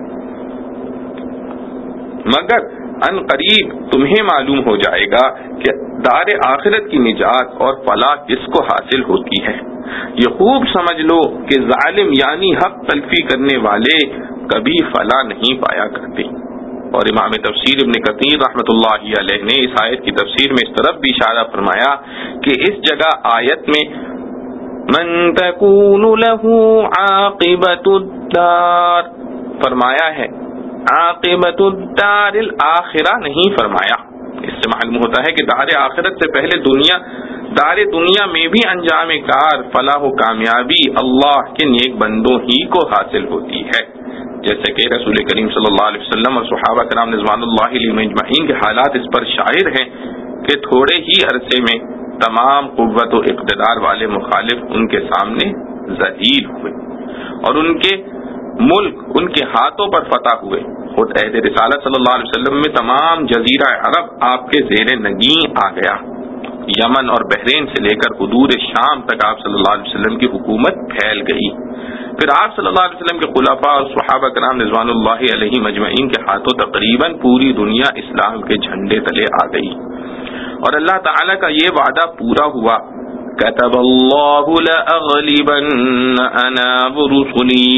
مگر ان قریب تمہیں معلوم ہو جائے گا کہ دار آخرت کی نجات اور فلاح کس کو حاصل ہوتی ہے۔ یہ خوب سمجھ لو کہ ظالم یعنی حق تلفی کرنے والے کبھی فلاح نہیں پایا کرتے۔ اور امام تفسیر ابن کثیر رحمۃ اللہ علیہ نے اس آیت کی تفسیر میں اس طرف بھی اشارہ فرمایا کہ اس جگہ آیت میں من تکون له عاقبۃ الدار فرمایا ہے، عاقبۃ الدار الآخرہ نہیں فرمایا۔ اس سے معلوم ہوتا ہے کہ دار آخرت سے پہلے دار دنیا میں بھی انجام کار، فلاح و کامیابی اللہ کے نیک بندوں ہی کو حاصل ہوتی ہے، جیسے کہ رسول کریم صلی اللہ علیہ وسلم اور صحابہ کرام رضوان اللہ علیہم اجمعین کے حالات اس پر شاہد ہیں کہ تھوڑے ہی عرصے میں تمام قوت و اقتدار والے مخالف ان کے سامنے ذلیل ہوئے اور ان کے ملک ان کے ہاتھوں پر فتح ہوئے۔ خود عہد رسالت صلی اللہ علیہ وسلم میں تمام جزیرہ عرب آپ کے زیر نگین آ گیا، یمن اور بحرین سے لے کر حدود شام تک آپ صلی اللہ علیہ وسلم کی حکومت پھیل گئی۔ پھر آپ صلی اللہ علیہ وسلم کے خلفاء اور صحابہ کرام رضوان اللہ علیہم اجمعین کے ہاتھوں تقریباً پوری دنیا اسلام کے جھنڈے تلے آ گئی، اور اللہ تعالیٰ کا یہ وعدہ پورا ہوا، كتب اللہ لأغلبن انا ورسلی،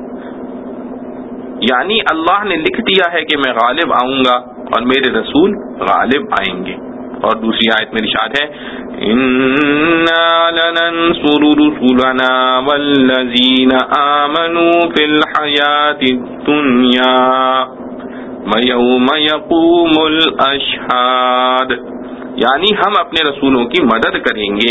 یعنی اللہ نے لکھ دیا ہے کہ میں غالب آؤں گا اور میرے رسول غالب آئیں گے۔ اور دوسری آیت میں ارشاد ہے انا لننصر رسلنا والذین آمنوا فی الحیاۃ الدنیا ویوم یقوم الاشہاد، یعنی ہم اپنے رسولوں کی مدد کریں گے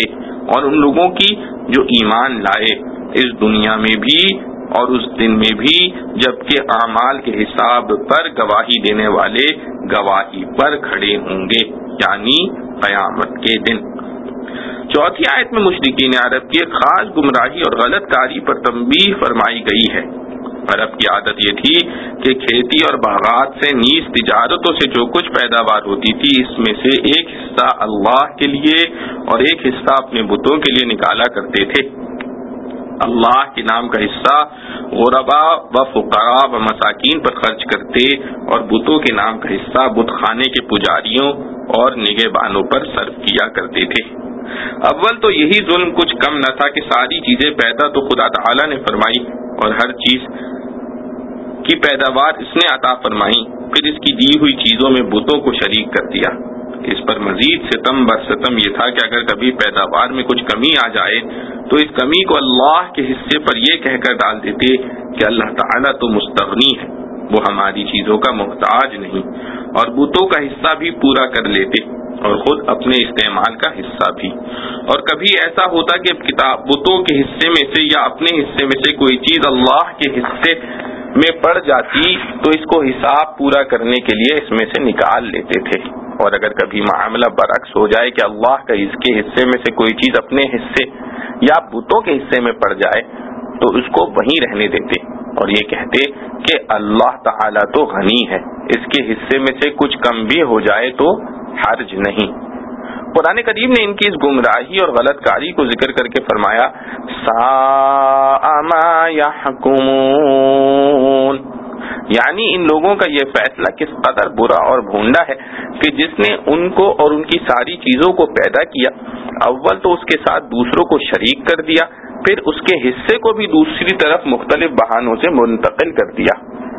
اور ان لوگوں کی جو ایمان لائے اس دنیا میں بھی اور اس دن میں بھی، جبکہ اعمال کے حساب پر گواہی دینے والے گواہی پر کھڑے ہوں گے، یعنی قیامت کے دن۔ چوتھی آیت میں مشرکین عرب کی ایک خاص گمراہی اور غلط کاری پر تنبیہ فرمائی گئی ہے۔ عرب کی عادت یہ تھی کہ کھیتی اور باغات سے نیز تجارتوں سے جو کچھ پیداوار ہوتی تھی، اس میں سے ایک حصہ اللہ کے لیے اور ایک حصہ اپنے بتوں کے لیے نکالا کرتے تھے۔ اللہ کے نام کا حصہ غرباء و فقراء و مساکین پر خرچ کرتے اور بتوں کے نام کا حصہ بت خانے کے پجاریوں اور نگہبانوں پر صرف کیا کرتے تھے۔ اول تو یہی ظلم کچھ کم نہ تھا کہ ساری چیزیں پیدا تو خدا تعالی نے فرمائی اور ہر چیز کی پیداوار اس نے عطا فرمائی، پھر اس کی دی ہوئی چیزوں میں بتوں کو شریک کر دیا۔ اس پر مزید ستم بر ستم یہ تھا کہ اگر کبھی پیداوار میں کچھ کمی آ جائے تو اس کمی کو اللہ کے حصے پر یہ کہہ کر ڈال دیتے کہ اللہ تعالیٰ تو مستغنی ہے، وہ ہماری چیزوں کا محتاج نہیں، اور بتوں کا حصہ بھی پورا کر لیتے اور خود اپنے استعمال کا حصہ بھی۔ اور کبھی ایسا ہوتا کہ بتوں کے حصے میں سے یا اپنے حصے میں سے کوئی چیز اللہ کے حصے میں پڑ جاتی تو اس کو حساب پورا کرنے کے لیے اس میں سے نکال لیتے تھے، اور اگر کبھی معاملہ برعکس ہو جائے کہ اللہ کا اس کے حصے میں سے کوئی چیز اپنے حصے یا بتوں کے حصے میں پڑ جائے تو اس کو وہیں رہنے دیتے اور یہ کہتے کہ اللہ تعالیٰ تو غنی ہے، اس کے حصے میں سے کچھ کم بھی ہو جائے تو حرج نہیں۔ قرآن کریم نے ان کی اس گمراہی اور غلط کاری کو ذکر کر کے فرمایا ساء ما یحکمون، یعنی ان لوگوں کا یہ فیصلہ کس قدر برا اور بھونڈا ہے کہ جس نے ان کو اور ان کی ساری چیزوں کو پیدا کیا، اول تو اس کے ساتھ دوسروں کو شریک کر دیا، پھر اس کے حصے کو بھی دوسری طرف مختلف بہانوں سے منتقل کر دیا۔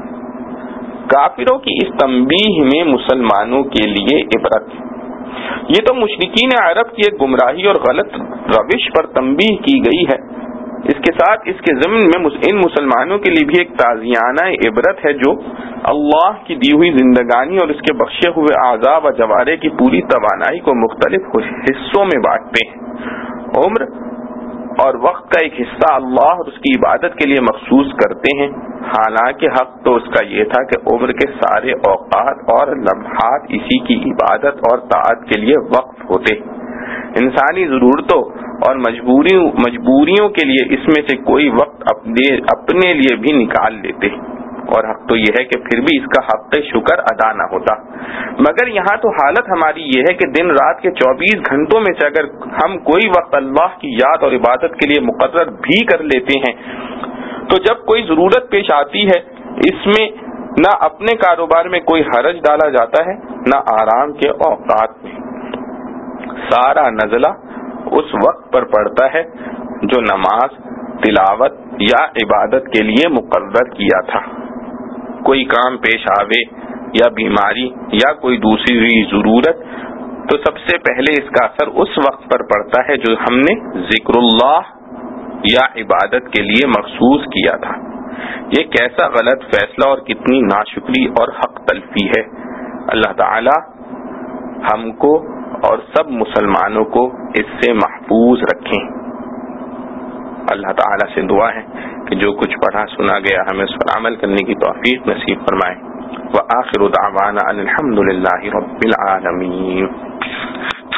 کافروں کی اس تنبیہ میں مسلمانوں کے لیے عبرت۔ یہ تو مشرکین عرب کی ایک گمراہی اور غلط روش پر تنبیہ کی گئی ہے، اس کے ساتھ اس کے ضمن میں ان مسلمانوں کے لیے بھی ایک تعزیانہ عبرت ہے جو اللہ کی دی ہوئی زندگانی اور اس کے بخشے ہوئے اعضاء و جوارح کی پوری توانائی کو مختلف حصوں میں بانٹتے ہیں۔ عمر اور وقت کا ایک حصہ اللہ اور اس کی عبادت کے لیے مخصوص کرتے ہیں، حالانکہ حق تو اس کا یہ تھا کہ عمر کے سارے اوقات اور لمحات اسی کی عبادت اور طاعت کے لیے وقف ہوتے۔ انسانی ضرورتوں اور مجبوریوں کے لیے اس میں سے کوئی وقت اپنے لیے بھی نکال لیتے، اور حق تو یہ ہے کہ پھر بھی اس کا حق شکر ادا نہ ہوتا۔ مگر یہاں تو حالت ہماری یہ ہے کہ دن رات کے 24 گھنٹوں میں سے اگر ہم کوئی وقت اللہ کی یاد اور عبادت کے لیے مقرر بھی کر لیتے ہیں تو جب کوئی ضرورت پیش آتی ہے اس میں نہ اپنے کاروبار میں کوئی حرج ڈالا جاتا ہے نہ آرام کے اوقات میں۔ سارا نزلہ اس وقت پر پڑتا ہے جو نماز، تلاوت یا عبادت کے لیے مقرر کیا تھا۔ کوئی کام پیش آوے یا بیماری یا کوئی دوسری ضرورت تو سب سے پہلے اس کا اثر اس وقت پر پڑتا ہے جو ہم نے ذکر اللہ یا عبادت کے لیے مخصوص کیا تھا۔ یہ کیسا غلط فیصلہ اور کتنی ناشکری اور حق تلفی ہے۔ اللہ تعالی ہم کو اور سب مسلمانوں کو اس سے محفوظ رکھیں۔ اللہ تعالیٰ سے دعا ہے کہ جو کچھ پڑھا سنا گیا ہمیں اس پر عمل کرنے کی توفیق نصیب فرمائے۔ وآخر دعوانا الحمد للہ رب العالمین۔